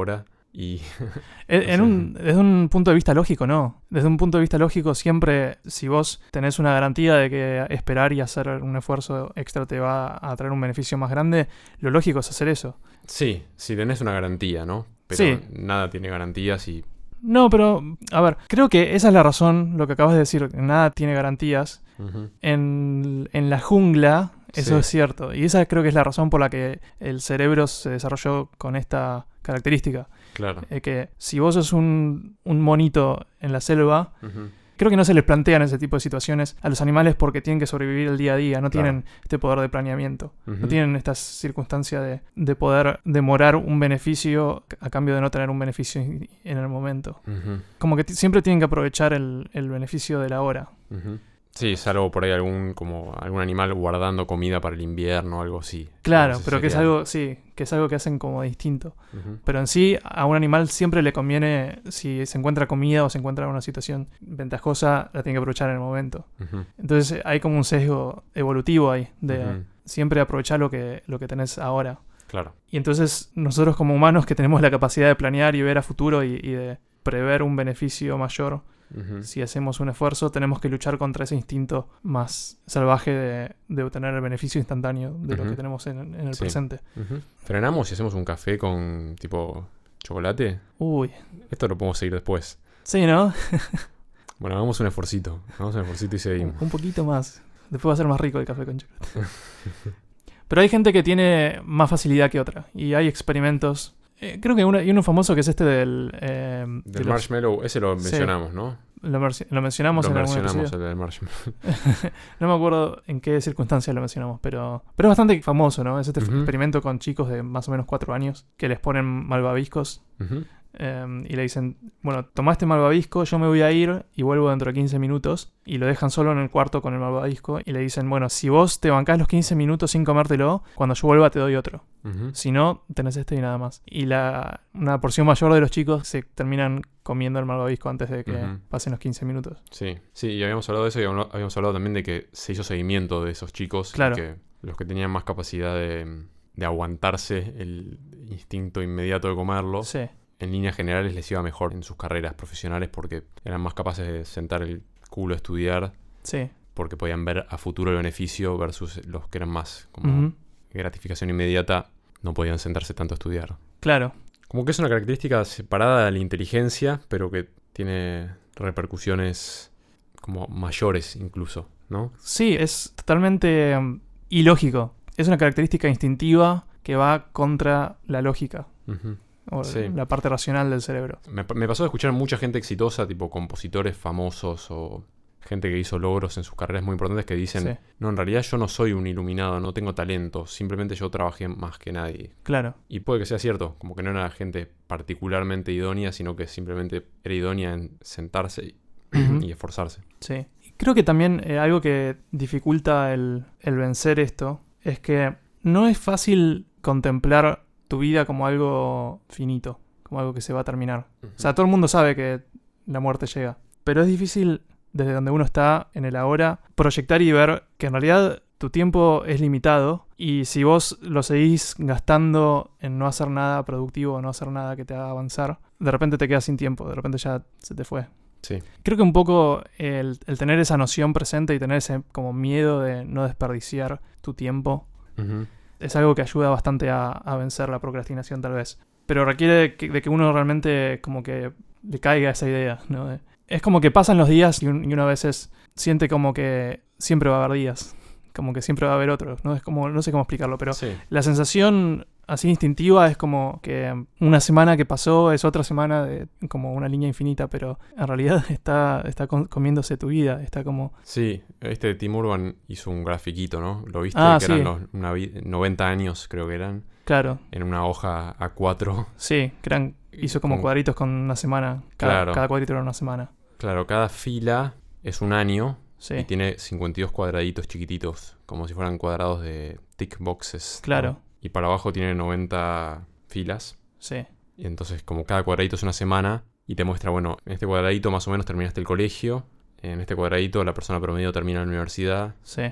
Y En, no en sé. un, desde un punto de vista lógico, no. Desde un punto de vista lógico, siempre, si vos tenés una garantía de que esperar y hacer un esfuerzo extra te va a traer un beneficio más grande, lo lógico es hacer eso. Sí, si tenés una garantía, ¿no? Pero Sí. nada tiene garantías y... No, pero, a ver, creo que esa es la razón, lo que acabas de decir, que nada tiene garantías. Ujú. En, en la jungla, eso Sí. es cierto. Y esa creo que es la razón por la que el cerebro se desarrolló con esta característica. Claro. Eh, que si vos sos un, un monito en la selva, Ujú. creo que no se les plantean ese tipo de situaciones a los animales porque tienen que sobrevivir el día a día, no Claro. tienen este poder de planeamiento, Ujú. no tienen esta circunstancia de, de poder demorar un beneficio a cambio de no tener un beneficio en el momento. Ujú. Como que t- siempre tienen que aprovechar el, el beneficio de la hora. Ujú. Sí, salvo por ahí algún como algún animal guardando comida para el invierno o algo así. Claro, Ese pero que es sería- algo, sí, que es algo que hacen como distinto. Ujú. Pero en sí, a un animal siempre le conviene, si se encuentra comida o se encuentra en una situación ventajosa, la tiene que aprovechar en el momento. Ujú. Entonces hay como un sesgo evolutivo ahí, de Ujú. siempre aprovechar lo que, lo que tenés ahora. Claro. Y entonces nosotros como humanos que tenemos la capacidad de planear y ver a futuro y, y de prever un beneficio mayor, Ujú. si hacemos un esfuerzo, tenemos que luchar contra ese instinto más salvaje de, de obtener el beneficio instantáneo de lo Ujú. que tenemos en, en el Sí. presente. Ujú. ¿Frenamos y hacemos un café con tipo chocolate? Uy, Esto lo podemos seguir después. sí, ¿no? Bueno, hagamos un esforcito. Hagamos un esforcito y seguimos. Un poquito más. Después va a ser más rico el café con chocolate. Pero hay gente que tiene más facilidad que otra. Y hay experimentos. Eh, creo que uno, hay uno famoso que es este del... eh, de Del los- marshmallow, ese lo Sí. mencionamos, ¿no? lo, mer- lo mencionamos Lo en algún mencionamos, episodio. el del marshmallow. No me acuerdo en qué circunstancia lo mencionamos, pero, pero es bastante famoso, ¿no? Es este Ujú. experimento con chicos de más o menos cuatro años que les ponen malvaviscos Ujú. eh, y le dicen, bueno, tomá este malvavisco, yo me voy a ir y vuelvo dentro de quince minutos. Y lo dejan solo en el cuarto con el malvavisco y le dicen, bueno, si vos te bancás los quince minutos sin comértelo, cuando yo vuelva te doy otro. Ujú. Si no, tenés este y nada más. Y la, una porción mayor de los chicos se terminan comiendo el malvavisco antes de que Ujú. pasen los quince minutos. Sí, sí, y habíamos hablado de eso y habíamos habíamos hablado también de que se hizo seguimiento de esos chicos. y Claro. Que los que tenían más capacidad de, de aguantarse el instinto inmediato de comerlo, Sí, en líneas generales les iba mejor en sus carreras profesionales porque eran más capaces de sentar el culo a estudiar sí. porque podían ver a futuro el beneficio versus los que eran más como Ujú. gratificación inmediata, no podían sentarse tanto a estudiar. Claro. Como que es una característica separada de la inteligencia, pero que tiene repercusiones como mayores incluso, ¿no? Sí, es totalmente um, ilógico. Es una característica instintiva que va contra la lógica Ujú. o Sí. la parte racional del cerebro. Me, me pasó de escuchar mucha gente exitosa, tipo compositores famosos o gente que hizo logros en sus carreras muy importantes que dicen, Sí. no, en realidad yo no soy un iluminado, no tengo talento, simplemente yo trabajé más que nadie. Claro. Y puede que sea cierto, como que no era gente particularmente idónea, sino que simplemente era idónea en sentarse y, Ujú. y esforzarse. Sí. Creo que también eh, algo que dificulta el, el vencer esto es que no es fácil contemplar tu vida como algo finito, como algo que se va a terminar. O sea, todo el mundo sabe que la muerte llega, pero es difícil desde donde uno está en el ahora proyectar y ver que en realidad tu tiempo es limitado y si vos lo seguís gastando en no hacer nada productivo o no hacer nada que te haga avanzar, de repente te quedas sin tiempo, de repente ya se te fue. Sí. Creo que un poco el, el tener esa noción presente y tener ese como miedo de no desperdiciar tu tiempo Ujú. es algo que ayuda bastante a, a vencer la procrastinación tal vez. Pero requiere de que, de que uno realmente como que le caiga esa idea, ¿no? De- es como que pasan los días y, un- y uno a veces siente como que siempre va a haber días, como que siempre va a haber otros, ¿no? Es como, no sé cómo explicarlo, pero Sí. la sensación así instintiva es como que una semana que pasó es otra semana de como una línea infinita, pero en realidad está, está com- comiéndose tu vida, está como... Sí, este Tim Urban hizo un grafiquito, ¿no? ¿Lo viste? Ah, que sí. eran los una vi- noventa años, creo que eran, Claro, en una hoja A cuatro. sí, que eran, hizo como Como- cuadritos con una semana, cada, Claro. cada cuadrito era una semana, Claro, cada fila es un año sí, y tiene cincuenta y dos cuadraditos chiquititos, como si fueran cuadrados de tick boxes, ¿no? claro, Y para abajo tiene noventa filas. sí, Y entonces, como cada cuadradito es una semana, y te muestra, bueno, en este cuadradito más o menos terminaste el colegio, en este cuadradito la persona promedio termina la universidad, sí,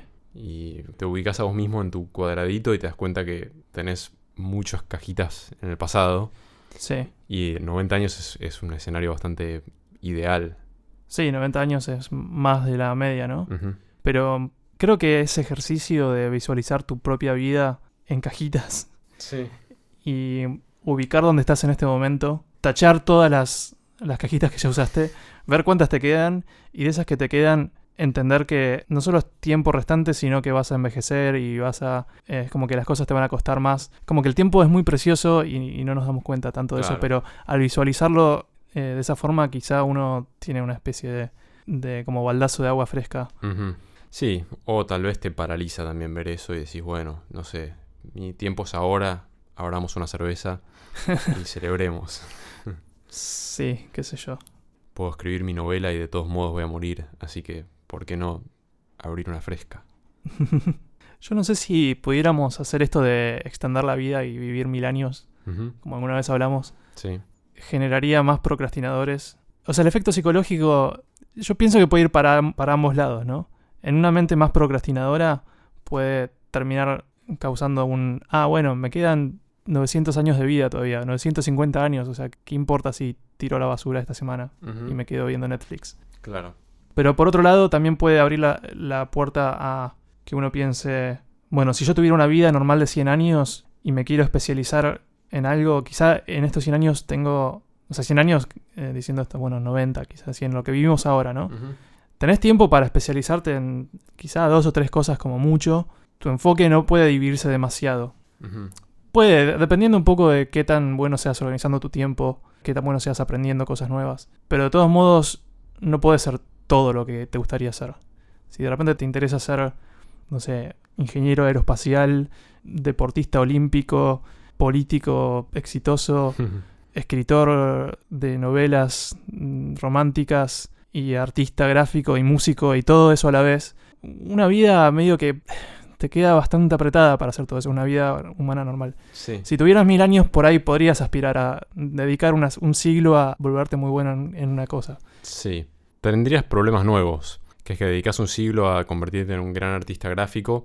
y te ubicas a vos mismo en tu cuadradito y te das cuenta que tenés muchas cajitas en el pasado, Sí. Y noventa años es, es un escenario bastante ideal. Sí, noventa años es más de la media, ¿no? Uh-huh. Pero creo que ese ejercicio de visualizar tu propia vida en cajitas Sí. y ubicar dónde estás en este momento, tachar todas las, las cajitas que ya usaste, ver cuántas te quedan y de esas que te quedan, entender que no solo es tiempo restante, sino que vas a envejecer y vas a... Eh, es como que las cosas te van a costar más. Como que el tiempo es muy precioso y, y no nos damos cuenta tanto de Claro. eso, pero al visualizarlo eh, de esa forma quizá uno tiene una especie de, de como baldazo de agua fresca. Uh-huh. Sí, o tal vez te paraliza también ver eso y decís, bueno, no sé, mi tiempo es ahora, abramos una cerveza y celebremos. Sí, qué sé yo. Puedo escribir mi novela y de todos modos voy a morir, así que, ¿por qué no abrir una fresca? Yo no sé si pudiéramos hacer esto de extender la vida y vivir mil años, Uh-huh. como alguna vez hablamos, Sí. generaría más procrastinadores. O sea, el efecto psicológico, yo pienso que puede ir para, para ambos lados, ¿no? En una mente más procrastinadora puede terminar causando un... Ah, bueno, me quedan novecientos años de vida todavía, novecientos cincuenta años, o sea, ¿qué importa si tiro a la basura esta semana Uh-huh. y me quedo viendo Netflix? Claro. Pero por otro lado, también puede abrir la, la puerta a que uno piense, bueno, si yo tuviera una vida normal de cien años y me quiero especializar en algo, quizá en estos cien años tengo, o sea, cien años, eh, diciendo esto, bueno, noventa, quizás así en lo que vivimos ahora, ¿no? Uh-huh. Tenés tiempo para especializarte en quizá dos o tres cosas como mucho. Tu enfoque no puede dividirse demasiado. Uh-huh. Puede, dependiendo un poco de qué tan bueno seas organizando tu tiempo, qué tan bueno seas aprendiendo cosas nuevas. Pero de todos modos, no puede ser todo lo que te gustaría hacer. Si de repente te interesa ser, no sé, ingeniero aeroespacial, deportista olímpico, político exitoso, Uh-huh. escritor de novelas mm, románticas y artista gráfico y músico y todo eso a la vez, una vida medio que te queda bastante apretada para hacer todo eso, una vida humana normal. Sí. Si tuvieras mil años por ahí podrías aspirar a dedicar unas, un siglo a volverte muy bueno en, en una cosa. Sí. Tendrías problemas nuevos, que es que dedicas un siglo a convertirte en un gran artista gráfico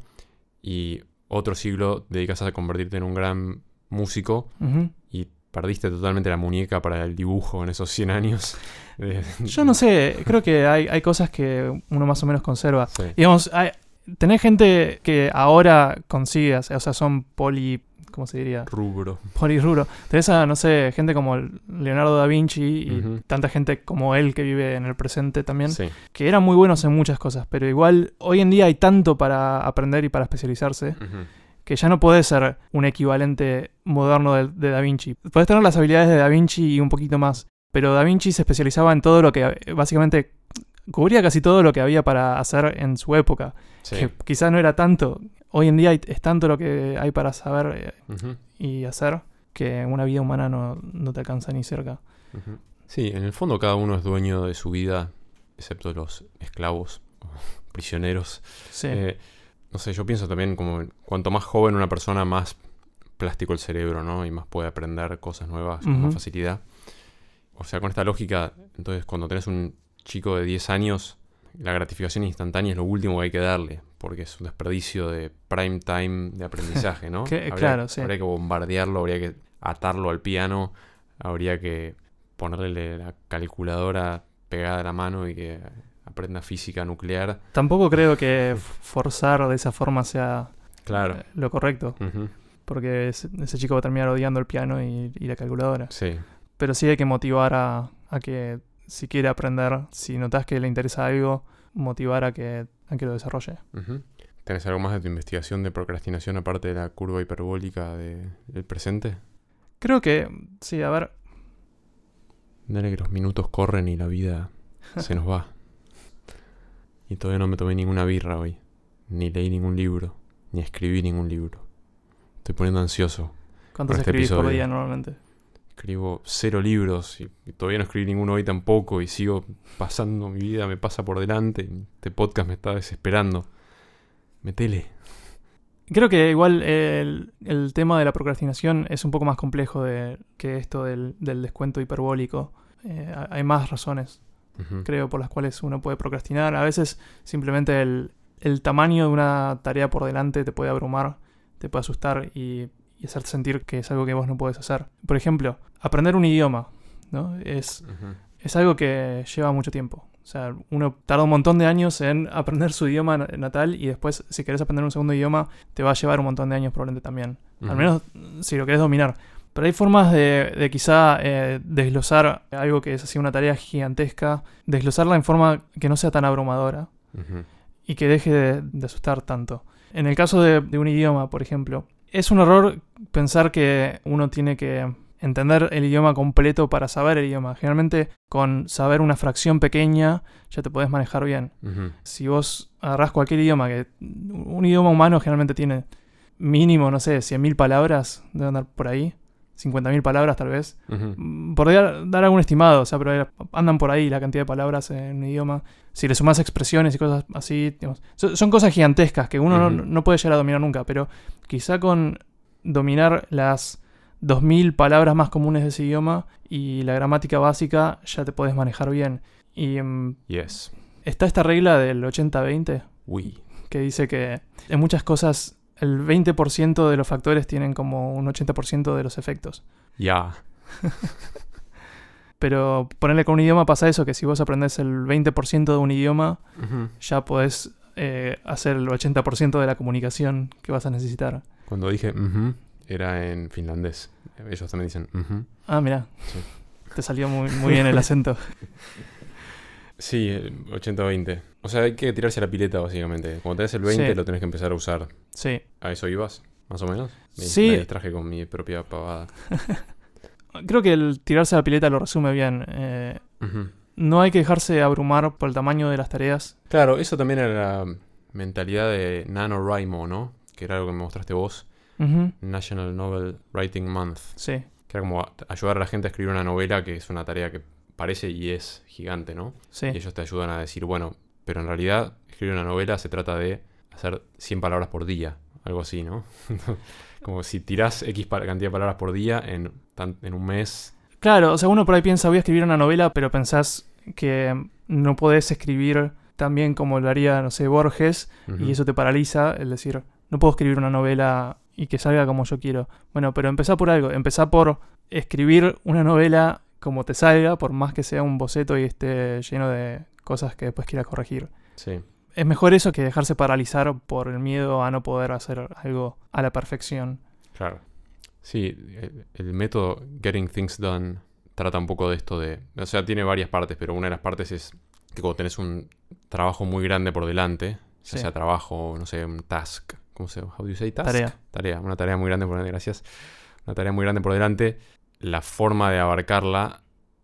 y otro siglo dedicas a convertirte en un gran músico Uh-huh. y perdiste totalmente la muñeca para el dibujo en esos cien años. Eh, Yo no sé, creo que hay, hay cosas que uno más o menos conserva. Sí. Digamos, hay, tenés gente que ahora consigue, o sea, son poli... ¿Cómo se diría? Rubro. Polirrubro. Tenés a, no sé, gente como Leonardo da Vinci y Ujú. tanta gente como él que vive en el presente también, Sí. que eran muy buenos en muchas cosas, pero igual hoy en día hay tanto para aprender y para especializarse Ujú. que ya no podés ser un equivalente moderno de, de Da Vinci. Podés tener las habilidades de Da Vinci y un poquito más, pero Da Vinci se especializaba en todo lo que básicamente cubría casi todo lo que había para hacer en su época, Sí. que quizás no era tanto. Hoy en día hay- es tanto lo que hay para saber eh, Ujú. y hacer que una vida humana no, no te alcanza ni cerca. Ujú. Sí, en el fondo cada uno es dueño de su vida, excepto los esclavos o prisioneros. Sí. Eh, no sé, yo pienso también como cuanto más joven una persona, más plástico el cerebro, ¿no? Y más puede aprender cosas nuevas con Ujú. más facilidad. O sea, con esta lógica, entonces cuando tenés un chico de diez años, la gratificación instantánea es lo último que hay que darle, porque es un desperdicio de prime time de aprendizaje, ¿no? Que- habría, claro, sí. habría que bombardearlo, habría que atarlo al piano, habría que ponerle la calculadora pegada a la mano y que aprenda física nuclear. Tampoco creo que forzar de esa forma sea Claro. eh, lo correcto, Ujú. porque ese, ese chico va a terminar odiando el piano y, y la calculadora. Sí. Pero sí hay que motivar a, a que si quiere aprender, si notas que le interesa algo, motivar a que, a que lo desarrolle. Ujú. ¿Tenés algo más de tu investigación de procrastinación aparte de la curva hiperbólica de- del presente? Creo que, sí, a ver, Dale que los minutos corren y la vida se nos va. Y todavía no me tomé ninguna birra hoy. Ni leí ningún libro. Ni escribí ningún libro. Estoy poniendo ansioso. ¿cuántos Por este escribís por episodio. día normalmente? Escribo cero libros y, y todavía no escribí ninguno hoy tampoco y sigo pasando mi vida, me pasa por delante. Este podcast me está desesperando. Metele. Creo que igual el, el tema de la procrastinación es un poco más complejo de, que esto del, del descuento hiperbólico. Eh, hay más razones, Ujú. creo, por las cuales uno puede procrastinar. A veces simplemente el, el tamaño de una tarea por delante te puede abrumar, te puede asustar y, y hacerte sentir que es algo que vos no podés hacer. Por ejemplo, aprender un idioma, ¿no? Es, Ujú. es algo que lleva mucho tiempo. O sea, uno tarda un montón de años en aprender su idioma natal y después, si querés aprender un segundo idioma, te va a llevar un montón de años probablemente también. Ujú. Al menos si lo querés dominar. Pero hay formas de, de quizá eh, desglosar algo que es así una tarea gigantesca, desglosarla en forma que no sea tan abrumadora Ujú. y que deje de, de asustar tanto. En el caso de, de un idioma, por ejemplo, es un error pensar que uno tiene que entender el idioma completo para saber el idioma. Generalmente, con saber una fracción pequeña, ya te podés manejar bien. Ujú. Si vos agarrás cualquier idioma, que un idioma humano generalmente tiene mínimo, no sé, cien mil palabras, debe andar por ahí, cincuenta mil palabras tal vez. Ujú. Podría dar algún estimado, o sea, pero andan por ahí la cantidad de palabras en un idioma. Si le sumás expresiones y cosas así, digamos, son, son cosas gigantescas que uno Ujú. no, no puede llegar a dominar nunca, pero quizá con dominar las dos mil palabras más comunes de ese idioma y la gramática básica ya te podés manejar bien. Y um, Yes. está esta regla del ochenta veinte Uy. que dice que en muchas cosas el veinte por ciento de los factores tienen como un ochenta por ciento de los efectos. Ya. Pero ponerle con un idioma pasa eso, que si vos aprendés el veinte por ciento de un idioma, Ujú. ya podés eh, hacer el ochenta por ciento de la comunicación que vas a necesitar. Cuando dije ujú, era en finlandés. Ellos también dicen ujú. Ah, mirá. Sí. Te salió muy, muy bien el acento. Sí, el ochenta veinte. O sea, hay que tirarse a la pileta, básicamente. Cuando tenés el veinte, Sí. lo tenés que empezar a usar. Sí. ¿A eso ibas? ¿Más o menos? Me, Sí. me distraje con mi propia pavada. Creo que el tirarse a la pileta lo resume bien. Eh, Ujú. no hay que dejarse abrumar por el tamaño de las tareas. Claro, eso también era la mentalidad de NaNoWriMo, ¿no? Que era algo que me mostraste vos. Ujú. National Novel Writing Month. Sí, Que era como a- ayudar a la gente a escribir una novela, que es una tarea que parece y es gigante, ¿no? sí. Y ellos te ayudan a decir, bueno, pero en realidad escribir una novela se trata de hacer cien palabras por día, algo así, ¿no? Como si tirás X pa- cantidad de palabras por día en, tan- en un mes. Claro, o sea, uno por ahí piensa, voy a escribir una novela, pero pensás que no podés escribir tan bien como lo haría, no sé, Borges, Ujú. y eso te paraliza, el decir, no puedo escribir una novela y que salga como yo quiero. Bueno, pero empezá por algo, empezá por escribir una novela como te salga, por más que sea un boceto y esté lleno de cosas que después quieras corregir. Sí, Es mejor eso que dejarse paralizar por el miedo a no poder hacer algo a la perfección. claro. Sí, el, el método Getting Things Done trata un poco de esto de... O sea, tiene varias partes, pero una de las partes es que cuando tenés un trabajo muy grande por delante, ya Sí. sea trabajo, no sé, un task, ¿cómo se llama? How do you say task? Tarea. Tarea, una tarea muy grande por delante, gracias. Una tarea muy grande por delante. La forma de abarcarla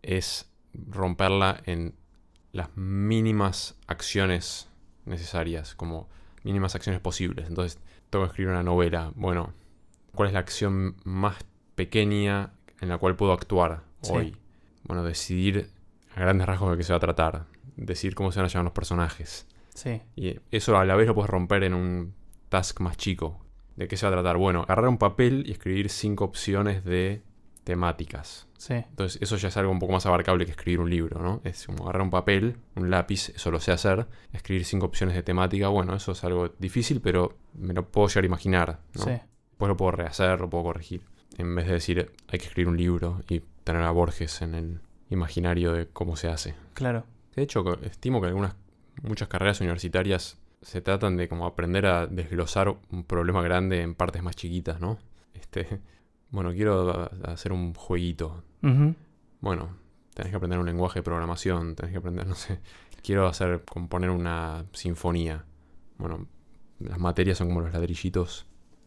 es romperla en las mínimas acciones necesarias, como mínimas acciones posibles. Entonces, tengo que escribir una novela. Bueno, ¿cuál es la acción más pequeña en la cual puedo actuar Sí. hoy? Bueno, decidir a grandes rasgos de qué se va a tratar. Decir cómo se van a llamar los personajes. Sí, Y eso a la vez lo puedes romper en un task más chico. ¿De qué se va a tratar? Bueno, agarrar un papel y escribir cinco opciones de temáticas. sí, Entonces eso ya es algo un poco más abarcable que escribir un libro, ¿no? Es como agarrar un papel, un lápiz, eso lo sé hacer. Escribir cinco opciones de temática, bueno, eso es algo difícil, pero me lo puedo llegar a imaginar, ¿no? sí. Después lo puedo rehacer, lo puedo corregir. En vez de decir, hay que escribir un libro y tener a Borges en el imaginario de cómo se hace. Claro. De hecho, co- estimo que algunas, muchas carreras universitarias se tratan de como aprender a desglosar un problema grande en partes más chiquitas, ¿no? Este, bueno, quiero a- hacer un jueguito. Ujú. Bueno, tenés que aprender un lenguaje de programación, tenés que aprender, no sé, quiero hacer, componer una sinfonía. Bueno, las materias son como los ladrillitos.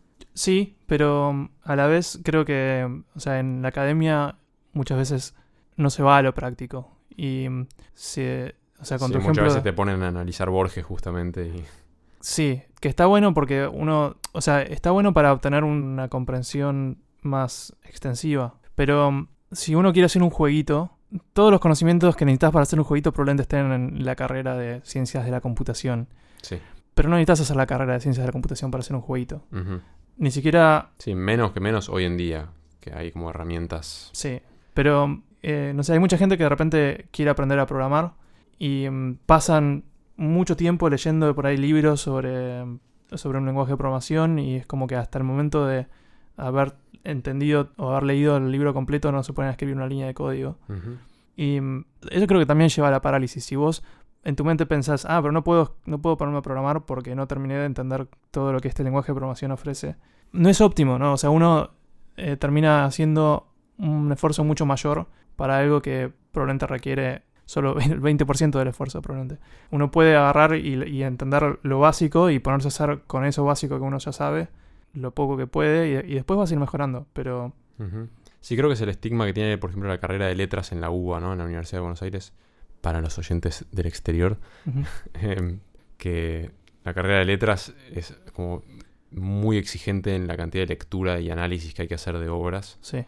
Sí, pero um, a la vez creo que, um, o sea, en la academia muchas veces no se va a lo práctico. Y um, se, o sea, con Sí, tu muchas ejemplo, veces te ponen a analizar Borges justamente y... sí, que está bueno porque uno, o sea, está bueno para obtener una comprensión más extensiva. Pero um, si uno quiere hacer un jueguito, todos los conocimientos que necesitas para hacer un jueguito probablemente estén en la carrera de ciencias de la computación. Sí. Pero no necesitas hacer la carrera de ciencias de la computación para hacer un jueguito. Ujú. Ni siquiera. Sí, menos que menos hoy en día, que hay como herramientas. Sí. Pero, eh, no sé, hay mucha gente que de repente quiere aprender a programar y mm, pasan mucho tiempo leyendo por ahí libros sobre, sobre un lenguaje de programación y es como que hasta el momento de haber entendido o haber leído el libro completo no se ponen a escribir una línea de código. Ujú. Y eso creo que también lleva a la parálisis. Si vos en tu mente pensás, ah, pero no puedo, no puedo ponerme a programar porque no terminé de entender todo lo que este lenguaje de programación ofrece, no es óptimo, ¿no? O sea, uno eh, termina haciendo un esfuerzo mucho mayor para algo que probablemente requiere solo el veinte por ciento del esfuerzo, probablemente. Uno puede agarrar y, y entender lo básico y ponerse a hacer con eso básico que uno ya sabe, lo poco que puede, y, y después vas a ir mejorando, pero... Ujú. Sí, creo que es el estigma que tiene, por ejemplo, la carrera de letras en la U B A, ¿no? En la Universidad de Buenos Aires, para los oyentes del exterior, Uh-huh. eh, que la carrera de letras es como muy exigente en la cantidad de lectura y análisis que hay que hacer de obras. Sí,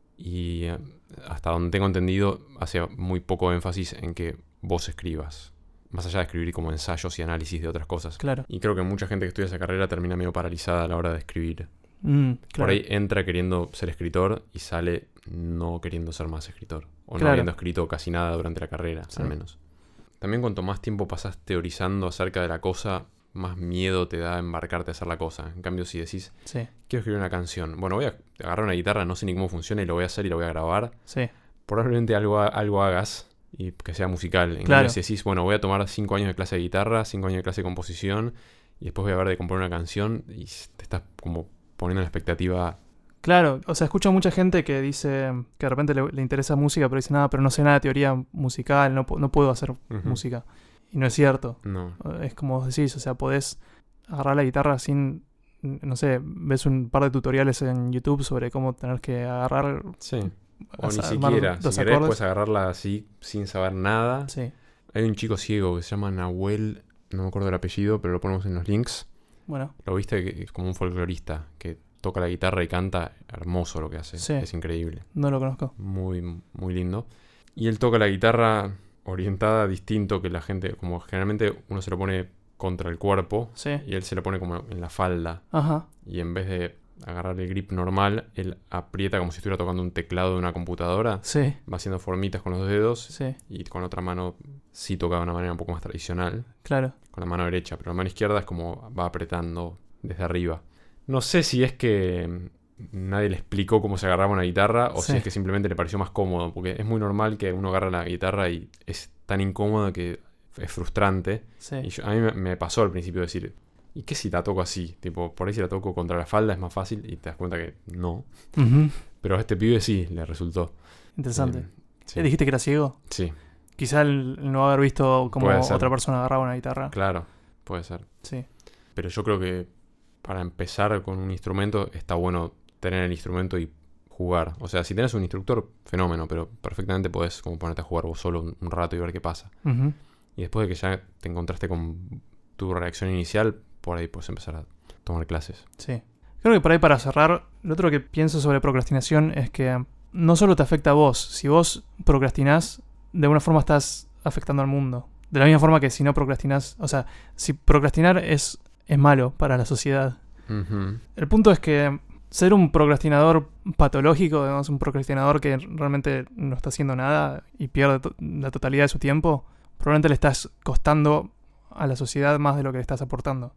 Y eh, hasta donde tengo entendido, hace muy poco énfasis en que vos escribas, más allá de escribir como ensayos y análisis de otras cosas. claro. Y creo que mucha gente que estudia esa carrera termina medio paralizada a la hora de escribir. Mm, Por claro. ahí entra queriendo ser escritor y sale no queriendo ser más escritor. O no Claro. habiendo escrito casi nada durante la carrera, Sí. al menos. También cuanto más tiempo pasas teorizando acerca de la cosa, más miedo te da embarcarte a hacer la cosa. En cambio, si decís, Sí, quiero escribir una canción, bueno, voy a agarrar una guitarra, no sé ni cómo funciona y lo voy a hacer y lo voy a grabar, sí, probablemente algo, ha- algo hagas y que sea musical. En Claro. cambio, si decís, bueno, voy a tomar cinco años de clase de guitarra, cinco años de clase de composición y después voy a ver de componer una canción y te estás como poniendo la expectativa. claro. O sea, escucho a mucha gente que dice que de repente le, le interesa música, pero dice, nada, pero no sé nada de teoría musical, no, pu- no puedo hacer Ujú. música. Y no es cierto. No. Es como vos decís, o sea, podés agarrar la guitarra sin, no sé, ves un par de tutoriales en YouTube sobre cómo tener que agarrar... Sí. O a- ni armar siquiera. Si los querés, acordes. puedes agarrarla así sin saber nada. Sí, Hay un chico ciego que se llama Nahuel, no me acuerdo el apellido, pero lo ponemos en los links. bueno, Lo viste que es como un folclorista que toca la guitarra y canta hermoso lo que hace. Sí. Es increíble. no lo conozco. Muy, muy lindo. Y él toca la guitarra orientada distinto que la gente, como generalmente uno se lo pone contra el cuerpo Sí, y él se lo pone como en la falda. ajá, Y en vez de agarrar el grip normal, él aprieta como si estuviera tocando un teclado de una computadora. sí, Va haciendo formitas con los dedos sí, y con la otra mano sí toca de una manera un poco más tradicional, claro. con la mano derecha, pero la mano izquierda es como va apretando desde arriba. No sé si es que nadie le explicó cómo se agarraba una guitarra o Sí. si es que simplemente le pareció más cómodo, porque es muy normal que uno agarre la guitarra y es tan incómodo que es frustrante. Sí, Y yo- a mí me, me pasó al principio decir, ¿y qué si la toco así? Tipo, por ahí si la toco contra la falda es más fácil y te das cuenta que no. Ujú. Pero a este pibe sí le resultó. Interesante. Eh, sí. ¿Eh, ¿Dijiste que era ciego? Sí, Quizá el, el no haber visto cómo Puede ser. otra persona agarraba una guitarra. claro, puede ser. Sí, Pero yo creo que para empezar con un instrumento está bueno tener el instrumento y jugar. O sea, si tenés un instructor, fenómeno, pero perfectamente podés como ponerte a jugar vos solo un, un rato y ver qué pasa. Ujú. Y después de que ya te encontraste con tu reacción inicial, por ahí puedes empezar a tomar clases. Sí. Creo que por ahí para cerrar, lo otro que pienso sobre procrastinación es que no solo te afecta a vos. Si vos procrastinás, de alguna forma estás afectando al mundo. De la misma forma que si no procrastinás, o sea, si procrastinar es, es malo para la sociedad. Ujú. El punto es que ser un procrastinador patológico, digamos, un procrastinador que realmente no está haciendo nada y pierde to- la totalidad de su tiempo, probablemente le estás costando a la sociedad más de lo que le estás aportando.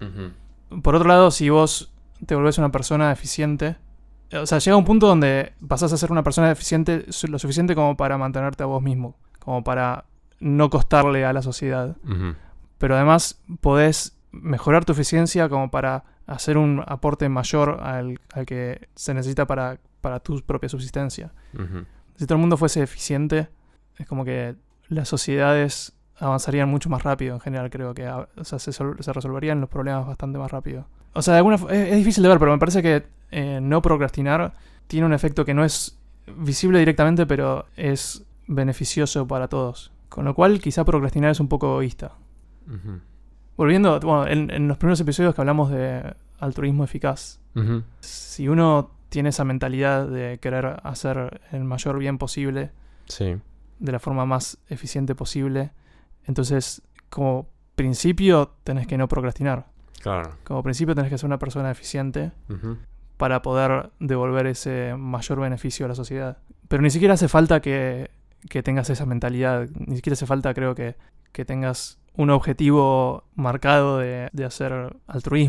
Ujú. Por otro lado, si vos te volvés una persona eficiente, o sea, llega un punto donde pasás a ser una persona eficiente su- lo suficiente como para mantenerte a vos mismo, como para no costarle a la sociedad. Ujú. Pero además podés mejorar tu eficiencia como para hacer un aporte mayor al, al que se necesita para, para tu propia subsistencia. Ujú. Si todo el mundo fuese eficiente, es como que las sociedades avanzarían mucho más rápido en general, creo que a- o sea, se, sol- se resolverían los problemas bastante más rápido. O sea, de alguna, fo- es, es difícil de ver, pero me parece que eh, no procrastinar tiene un efecto que no es visible directamente, pero es beneficioso para todos. Con lo cual, quizá procrastinar es un poco egoísta. Ujú. Volviendo, bueno, en, en los primeros episodios que hablamos de altruismo eficaz, Ujú. si uno tiene esa mentalidad de querer hacer el mayor bien posible, Sí. de la forma más eficiente posible, entonces como principio tenés que no procrastinar. Claro. Como principio tenés que ser una persona eficiente Ujú. para poder devolver ese mayor beneficio a la sociedad. Pero ni siquiera hace falta que, que tengas esa mentalidad, ni siquiera hace falta, creo que, que tengas un objetivo marcado de, de hacer altruismo,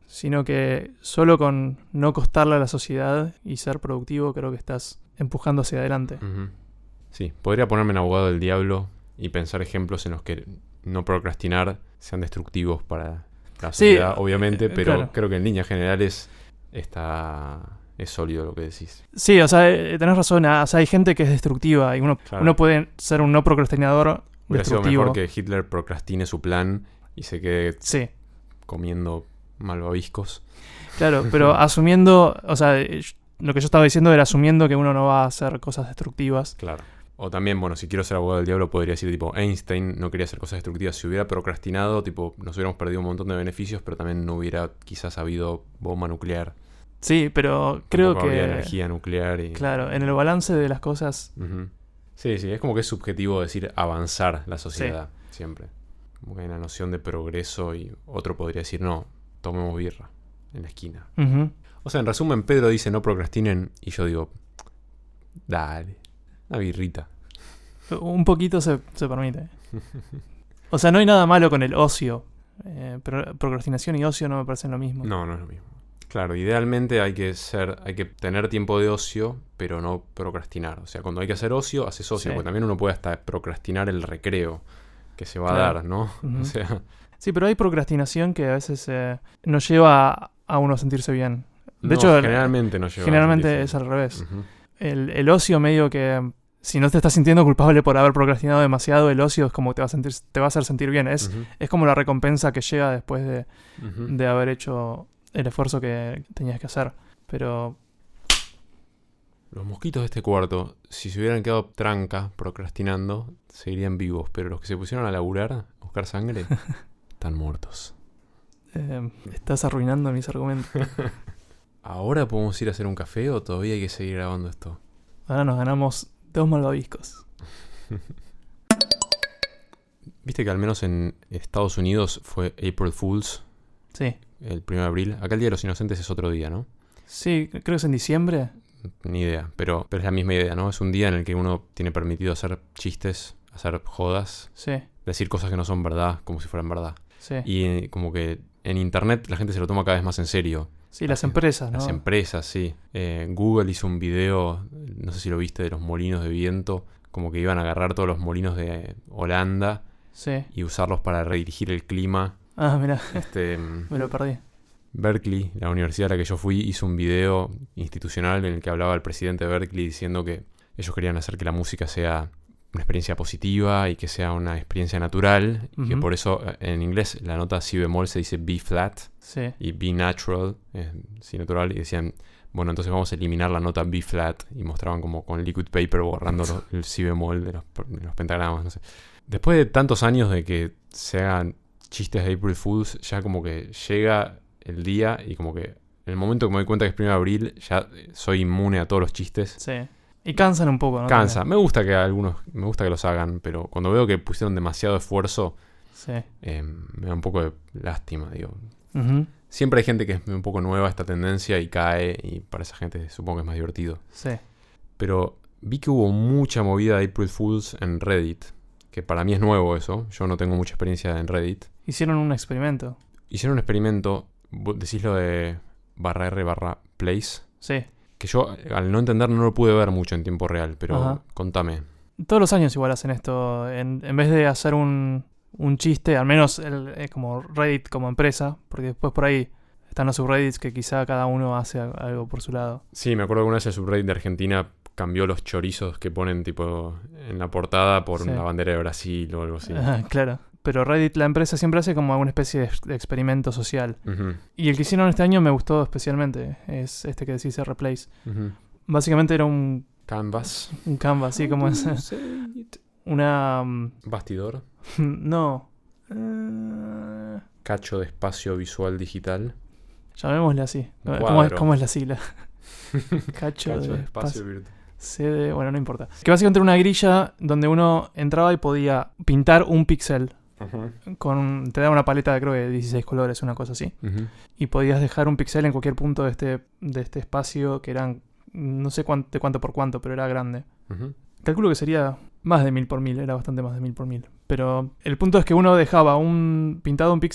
sino que solo con no costarle a la sociedad y ser productivo creo que estás empujando hacia adelante. Uh-huh. Sí, podría ponerme en abogado del diablo y pensar ejemplos en los que no procrastinar sean destructivos para la sociedad, sí, obviamente, pero claro. Creo que en líneas generales está, es sólido lo que decís. Sí, o sea, eh, tenés razón. O sea, hay gente que es destructiva y uno, Claro. uno puede ser un no procrastinador Hubiera sido destructivo. mejor que Hitler procrastine su plan y se quede Sí, comiendo malvaviscos. claro, pero asumiendo, o sea, eh, lo que yo estaba diciendo era asumiendo que uno no va a hacer cosas destructivas. Claro. O también, bueno, si quiero ser abogado del diablo, podría decir, tipo, Einstein no quería hacer cosas destructivas. Si hubiera procrastinado, tipo, nos hubiéramos perdido un montón de beneficios, pero también no hubiera quizás habido bomba nuclear. Sí, pero creo Tampoco que... habría energía nuclear y... Claro, en el balance de las cosas... Uh-huh. Sí, sí, es como que es subjetivo decir avanzar la sociedad, sí. Siempre. Como que hay una noción de progreso y otro podría decir, no, tomemos birra en la esquina. Uh-huh. O sea, en resumen, Pedro dice no procrastinen y yo digo, dale, una birrita. Un poquito se, se permite. O sea, no hay nada malo con el ocio, eh, pero procrastinación y ocio no me parecen lo mismo. No, no es lo mismo. Claro, idealmente hay que ser, hay que tener tiempo de ocio, pero no procrastinar. O sea, cuando hay que hacer ocio, haces ocio, Sí. porque también uno puede hasta procrastinar el recreo que se va Claro. a dar, ¿no? Uh-huh. O sea, Sí, pero hay procrastinación que a veces eh, nos lleva a, a uno a sentirse bien. De no, hecho, el- generalmente no lleva a generalmente sentirse es al revés. Ujú. El, el ocio medio que... Si no te estás sintiendo culpable por haber procrastinado demasiado, el ocio es como que te va a, sentir, te va a hacer sentir bien. Es, Ujú. es como la recompensa que llega después de, Ujú. de haber hecho el esfuerzo que tenías que hacer. Pero Los mosquitos de este cuarto, si se hubieran quedado tranca procrastinando, seguirían vivos, pero los que se pusieron a laburar, a buscar sangre, están muertos. eh, estás arruinando mis argumentos. ¿Ahora podemos ir a hacer un café o todavía hay que seguir grabando esto? Ahora nos ganamos dos malvaviscos. Viste que al menos en Estados Unidos fue April Fools, Sí. el primero de abril. Acá el Día de los Inocentes es otro día, ¿no? Sí, creo que es en diciembre. Ni idea, pero, pero es la misma idea, ¿no? Es un día en el que uno tiene permitido hacer chistes, hacer jodas, Sí, decir cosas que no son verdad, como si fueran verdad. sí. Y eh, como que en internet la gente se lo toma cada vez más en serio. Sí, las Las- empresas, ¿no? Las empresas, sí. Eh, Google hizo un video, no sé si lo viste, de los molinos de viento, como que iban a agarrar todos los molinos de Holanda Sí. y usarlos para redirigir el clima. Ah, mira, Este, me lo perdí. Berkeley, la universidad a la que yo fui, hizo un video institucional en el que hablaba el presidente de Berkeley diciendo que ellos querían hacer que la música sea una experiencia positiva y que sea una experiencia natural, y que Ujú. por eso eh, en inglés la nota si bemol se dice B flat Sí. y B natural, eh, si natural, y decían, bueno, entonces vamos a eliminar la nota B flat, y mostraban como con liquid paper borrando los- el si bemol de los, de los pentagramas, no sé. Después de tantos años de que se hagan chistes de April Fools, ya como que llega el día y como que en el momento que me doy cuenta que es primero de abril, ya soy inmune a todos los chistes. Sí. Y cansan un poco, ¿no? Cansa. También. Me gusta que algunos, me gusta que los hagan, pero cuando veo que pusieron demasiado esfuerzo, Sí. eh, me da un poco de lástima, digo. Ujú. Siempre hay gente que es un poco nueva a esta tendencia y cae, y para esa gente supongo que es más divertido. Sí. Pero vi que hubo mucha movida de April Fools en Reddit, que para mí es nuevo eso, yo no tengo mucha experiencia en Reddit. Hicieron un experimento. Hicieron un experimento, vos decís lo de barra R barra place, Sí. que yo al no entender no lo pude ver mucho en tiempo real, pero Ajá. contame. Todos los años igual hacen esto. En, en vez de hacer un, un chiste, al menos el, eh, como Reddit como empresa, porque después por ahí están los subreddits que quizá cada uno hace a- algo por su lado. Sí, me acuerdo que una vez el subreddit de Argentina cambió los chorizos que ponen tipo en la portada por Sí. una bandera de Brasil o algo así. Ah, claro. Pero Reddit, la empresa, siempre hace como alguna especie de, de experimento social. Ujú, Y el que hicieron este año me gustó especialmente. Es este que decís Replace. ujú. Básicamente era un, Canvas. un canvas, así como es. Una... mm, Bastidor. no. Eh, Cacho de espacio visual digital. llamémosle así. Un ¿Cómo es, cuadro. cómo es la sigla? Cacho, Cacho de de espacio espacio. virtual. C D, bueno, no importa. Que básicamente era una grilla donde uno entraba y podía pintar un píxel. Ujú, Con, te da una paleta de creo que dieciséis colores, una cosa así. ujú. Y podías dejar un píxel en cualquier punto de este, de este espacio que eran, no sé cuánto, de cuánto por cuánto, pero era grande. Ujú. Calculo que sería más de mil por mil, era bastante más de mil por mil. Pero el punto es que uno dejaba un pintado un píxel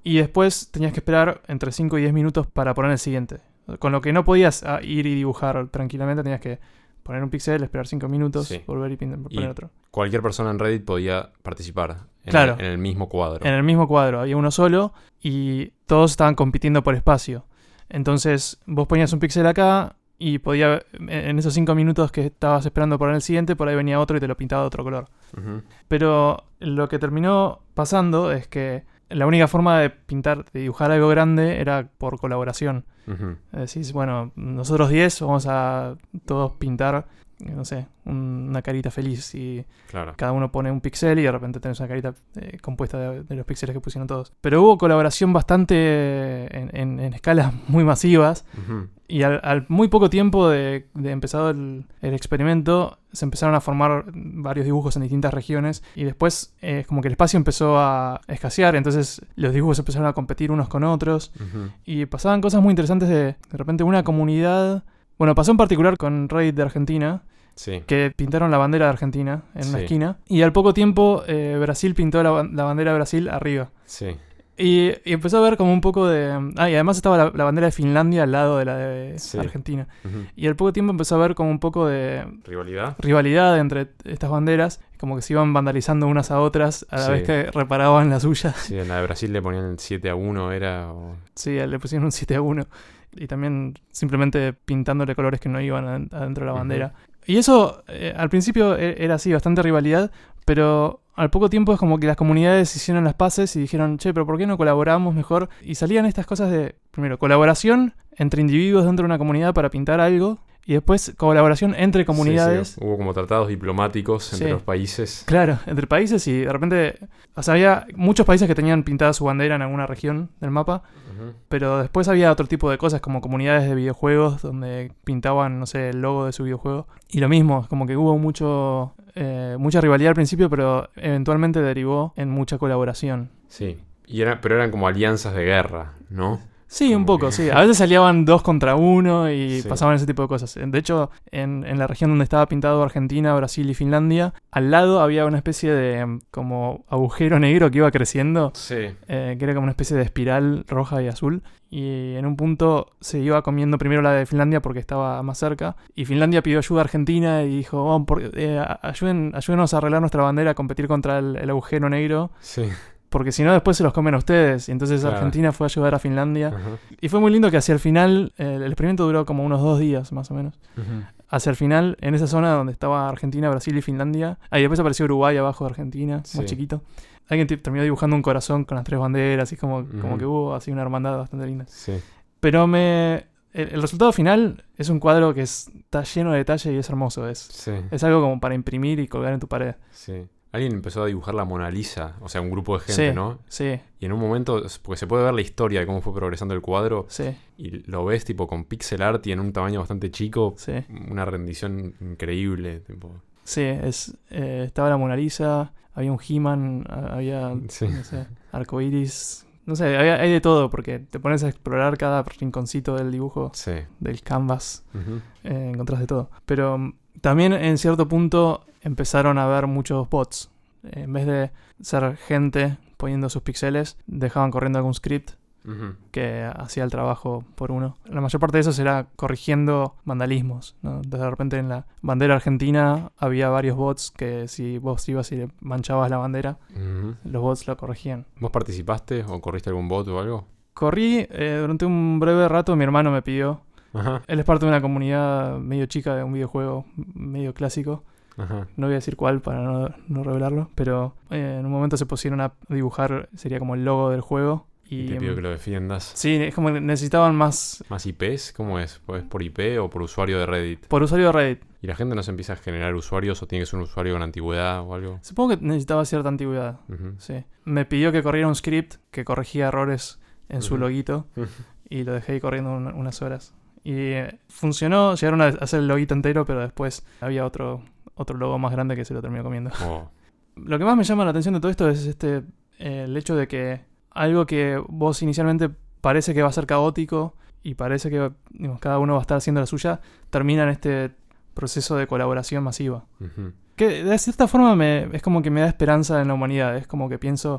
y después tenías que esperar entre cinco y diez minutos para poner el siguiente. Con lo que no podías ah, ir y dibujar tranquilamente, tenías que poner un píxel, esperar cinco minutos, Sí. volver y pin- poner Y otro. cualquier persona en Reddit podía participar en, Claro. el, en el mismo cuadro. En el mismo cuadro había uno solo y todos estaban compitiendo por espacio. Entonces vos ponías un píxel acá y podía, en esos cinco minutos que estabas esperando poner el siguiente, por ahí venía otro y te lo pintaba de otro color. Ujú. Pero lo que terminó pasando es que la única forma de pintar, de dibujar algo grande era por colaboración. Ujú. Decís, bueno, nosotros diez vamos a todos pintar, no sé, un- una carita feliz y Claro. cada uno pone un píxel y de repente tenés una carita eh, compuesta de, de los píxeles que pusieron todos. Pero hubo colaboración bastante en, en- en escalas muy masivas Ujú. y al, al muy poco tiempo de, de empezado el, el experimento se empezaron a formar varios dibujos en distintas regiones y después eh, como que el espacio empezó a escasear, entonces los dibujos empezaron a competir unos con otros Ujú. y pasaban cosas muy interesantes de de repente una comunidad. Bueno, pasó en particular con Reddit de Argentina, Sí. que pintaron la bandera de Argentina en una Sí. esquina. Y al poco tiempo eh, Brasil pintó la, ba- la bandera de Brasil arriba. Sí. Y, y empezó a ver como un poco de... Ah, y además estaba la, la bandera de Finlandia al lado de la de Sí. Argentina. Ujú. Y al poco tiempo empezó a ver como un poco de ¿Rivalidad? rivalidad entre estas banderas. Como que se iban vandalizando unas a otras a la Sí. vez que reparaban la suya. Sí, en la de Brasil le ponían el siete a uno, era... o- Sí, le pusieron un siete a uno. Y también simplemente pintándole colores que no iban aden- adentro de la Ujú. bandera. Y eso eh, al principio e- era así, bastante rivalidad, pero al poco tiempo es como que las comunidades hicieron las paces y dijeron, che, pero ¿por qué no colaboramos mejor? Y salían estas cosas de, primero, colaboración entre individuos dentro de una comunidad para pintar algo, y después colaboración entre comunidades. Sí, sí, hubo como tratados diplomáticos entre Sí. los países. Claro, entre países y de repente, o sea, había muchos países que tenían pintada su bandera en alguna región del mapa, Ujú. pero después había otro tipo de cosas como comunidades de videojuegos donde pintaban, no sé, el logo de su videojuego. Y lo mismo, como que hubo mucho eh, mucha rivalidad al principio, pero eventualmente derivó en mucha colaboración. Sí. Y era, pero eran como alianzas de guerra, ¿no? Sí, un Como poco, que- sí. A veces se aliaban dos contra uno y Sí. pasaban ese tipo de cosas. De hecho, en, en la región donde estaba pintado Argentina, Brasil y Finlandia, al lado había una especie de mm, como agujero negro que iba creciendo, Sí. eh, que era como una especie de espiral roja y azul. Y en un punto se iba comiendo primero la de Finlandia porque estaba más cerca. Y Finlandia pidió ayuda a Argentina y dijo, oh, por- eh, ayuden, ayúdenos a arreglar nuestra bandera, a competir contra el, el agujero negro. Sí. Porque si no, después se los comen a ustedes. Y entonces Claro. Argentina fue a ayudar a Finlandia. Ajá. Y fue muy lindo que hacia el final, eh, el experimento duró como unos dos días más o menos. Ujú. Hacia el final, en esa zona donde estaba Argentina, Brasil y Finlandia. Ahí después apareció Uruguay abajo de Argentina, Sí. muy chiquito. Alguien t- terminó dibujando un corazón con las tres banderas y como, como Ujú. que hubo así una hermandad bastante linda. Sí. Pero me el, el resultado final es un cuadro que es- está lleno de detalle y es hermoso. Es, Sí. es algo como para imprimir y colgar en tu pared. Sí. Alguien empezó a dibujar la Mona Lisa, o sea, un grupo de gente, Sí. ¿no? Sí, Y en un momento, porque se puede ver la historia de cómo fue progresando el cuadro, sí, y lo ves tipo con pixel art y en un tamaño bastante chico, sí. una rendición increíble. Tipo. Sí, es, eh, estaba la Mona Lisa, había un He-Man, a- había, Sí. no sé, arcoiris. No sé, había- hay de todo porque te pones a explorar cada rinconcito del dibujo, Sí. del canvas, Ujú. eh, encontrás de todo. Pero mm, también en cierto punto empezaron a haber muchos bots. Eh, en vez de ser gente poniendo sus píxeles, dejaban corriendo algún script Ujú. que hacía el trabajo por uno. La mayor parte de eso será corrigiendo vandalismos, ¿no? De repente en la bandera argentina había varios bots que si vos ibas y le manchabas la bandera, Ujú. los bots lo corregían. ¿Vos participaste o corriste algún bot o algo? Corrí eh, durante un breve rato, mi hermano me pidió. Ajá. Él es parte de una comunidad medio chica de un videojuego medio clásico. Ajá. No voy a decir cuál para no, no revelarlo, pero eh, en un momento se pusieron a dibujar, sería como el logo del juego. Y Y, te pido em, que lo defiendas. sí, es como que necesitaban más ¿Más I Ps? ¿Cómo es? ¿Es por I P o por usuario de Reddit? por usuario de Reddit. ¿Y la gente no se empieza a generar usuarios o tiene que ser un usuario con antigüedad o algo? Supongo que necesitaba cierta antigüedad, Ujú. sí. Me pidió que corriera un script que corregía errores en su Ujú. loguito Ujú. y lo dejé ahí corriendo un- unas horas. Y eh, funcionó, llegaron a hacer el loguito entero, pero después había otro, otro logo más grande que se lo terminó comiendo. Oh. Lo que más me llama la atención de todo esto es este eh, el hecho de que algo que vos inicialmente parece que va a ser caótico y parece que digamos, cada uno va a estar haciendo la suya, termina en este proceso de colaboración masiva. Ujú. Que de cierta forma me, es como que me da esperanza en la humanidad. Es como que pienso,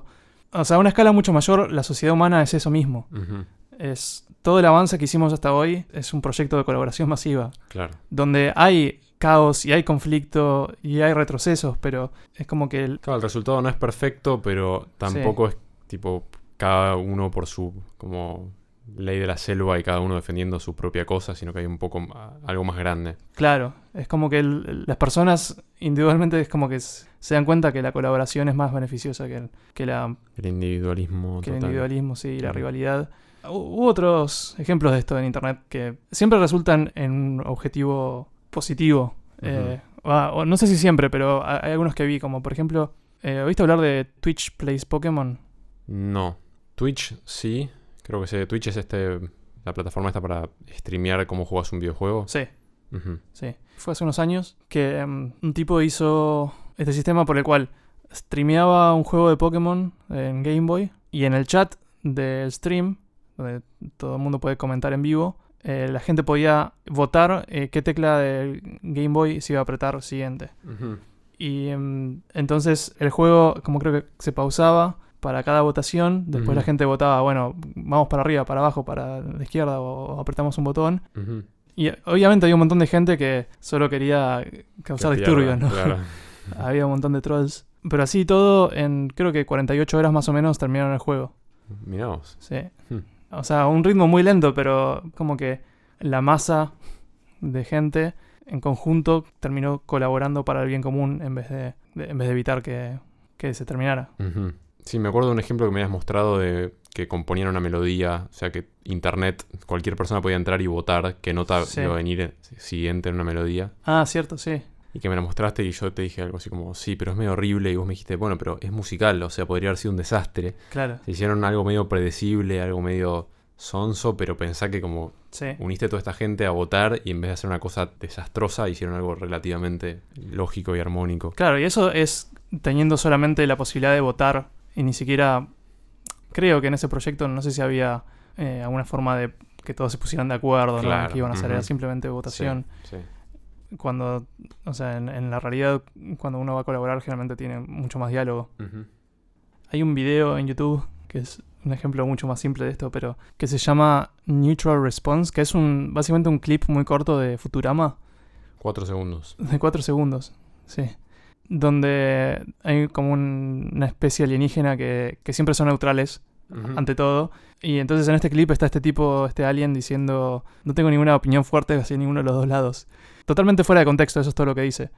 O sea, a una escala mucho mayor, la sociedad humana es eso mismo. Uh-huh. Es todo el avance que hicimos hasta hoy es un proyecto de colaboración masiva. Claro. Donde hay caos y hay conflicto y hay retrocesos, pero es como que... El... Claro, el resultado no es perfecto, pero tampoco sí. es tipo cada uno por su como ley de la selva y cada uno defendiendo su propia cosa, sino que hay un poco algo más grande. Claro, es como que el, las personas individualmente es como que se dan cuenta que la colaboración es más beneficiosa que, el, que la... El individualismo. Que total. el individualismo, sí, y la rivalidad. Hubo otros ejemplos de esto en internet que siempre resultan en un objetivo positivo. Uh-huh. Eh, o, o no sé si siempre, pero hay algunos que vi, como por ejemplo, eh, ¿oíste hablar de Twitch Plays Pokémon? No. Twitch sí. Creo que sé. Twitch es este la plataforma esta para streamear cómo juegas un videojuego. Sí. Uh-huh. Sí. Fue hace unos años que um, un tipo hizo este sistema por el cual streameaba un juego de Pokémon en Game Boy y en el chat del stream, donde todo el mundo puede comentar en vivo, eh, la gente podía votar eh, qué tecla del Game Boy se iba a apretar siguiente. Uh-huh. Y um, entonces el juego, como creo que se pausaba para cada votación, después uh-huh. la gente votaba, bueno, vamos para arriba, para abajo, para la izquierda, o, o apretamos un botón. Uh-huh. Y obviamente había un montón de gente que solo quería causar disturbios, ¿no? Claro. Había un montón de trolls. Pero así todo, en creo que cuarenta y ocho horas más o menos terminaron el juego. Mirá vos. Sí. Hmm. O sea, un ritmo muy lento, pero como que la masa de gente en conjunto terminó colaborando para el bien común en vez de, de en vez de evitar que, que se terminara. Uh-huh. Sí, me acuerdo de un ejemplo que me habías mostrado de que componían una melodía, o sea que internet, cualquier persona podía entrar y votar qué nota sí. iba a venir siguiente en una melodía. Ah, cierto, sí. Y que me la mostraste y yo te dije algo así como, sí, pero es medio horrible. Y vos me dijiste, bueno, pero es musical, o sea, podría haber sido un desastre. Claro. Se hicieron algo medio predecible, algo medio sonso, pero pensá que como sí. uniste a toda esta gente a votar y en vez de hacer una cosa desastrosa, hicieron algo relativamente lógico y armónico. Claro, y eso es teniendo solamente la posibilidad de votar y ni siquiera... Creo que en ese proyecto no sé si había eh, alguna forma de que todos se pusieran de acuerdo, claro. ¿no? Que iban a hacer, uh-huh. era simplemente votación. Sí, sí. Cuando, o sea, en, en la realidad, cuando uno va a colaborar, generalmente tiene mucho más diálogo. Uh-huh. Hay un video en YouTube que es un ejemplo mucho más simple de esto, pero que se llama Neutral Response, que es un básicamente un clip muy corto de Futurama. Cuatro segundos. De cuatro segundos, sí. Donde hay como un, una especie alienígena que, que siempre son neutrales, uh-huh. ante todo. Y entonces en este clip está este tipo, este alien, diciendo: no tengo ninguna opinión fuerte hacia ninguno de los dos lados. Totalmente fuera de contexto, eso es todo lo que dice.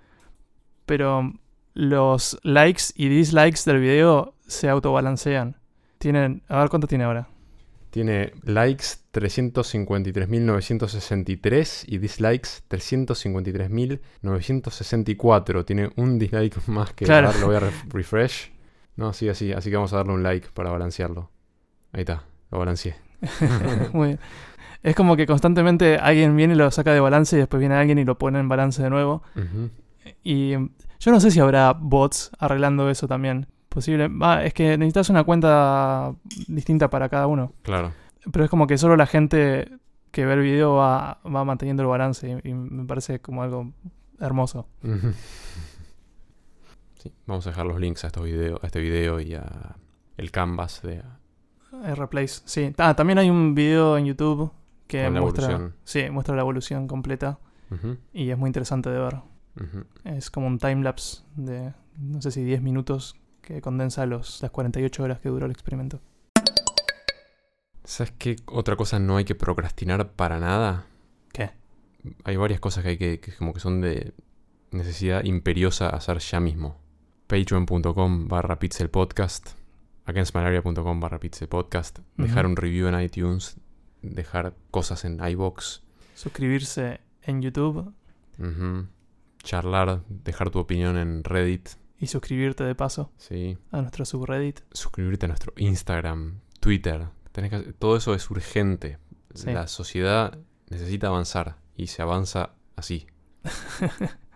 Pero los likes y dislikes del video se autobalancean. Tienen... A ver, ¿cuánto tiene ahora? Tiene likes trescientos cincuenta y tres mil novecientos sesenta y tres y dislikes trescientos cincuenta y tres mil novecientos sesenta y cuatro. Tiene un dislike más que claro. dar. Lo voy a re- refresh. No, sí, así. Así que vamos a darle un like para balancearlo. Ahí está, lo balanceé. Muy bien. Es como que constantemente alguien viene y lo saca de balance y después viene alguien y lo pone en balance de nuevo. Uh-huh. Y yo no sé si habrá bots arreglando eso también. Posible. Ah, es que necesitas una cuenta distinta para cada uno. Claro. Pero es como que solo la gente que ve el video va, va manteniendo el balance y, y me parece como algo hermoso. Uh-huh. Sí, vamos a dejar los links a estos video, a este video y a el canvas de Replace. Sí. Ah, también hay un video en YouTube que con la muestra, evolución. sí, muestra la evolución completa. Uh-huh. Y es muy interesante de ver. Uh-huh. Es como un timelapse de no sé si diez minutos que condensa los, las cuarenta y ocho horas que duró el experimento. ¿Sabes qué otra cosa no hay que procrastinar para nada? ¿Qué? Hay varias cosas que hay que, que como que son de necesidad imperiosa hacer ya mismo. Patreon.com barra pixelpodcast, againstmalaria.com barra pixelpodcast, uh-huh. dejar un review en iTunes, dejar cosas en iVoox, suscribirse en YouTube, uh-huh. charlar, dejar tu opinión en Reddit. Y suscribirte de paso sí. a nuestro subreddit. Suscribirte a nuestro Instagram, Twitter. Tenés que, todo eso es urgente. Sí. La sociedad necesita avanzar y se avanza así.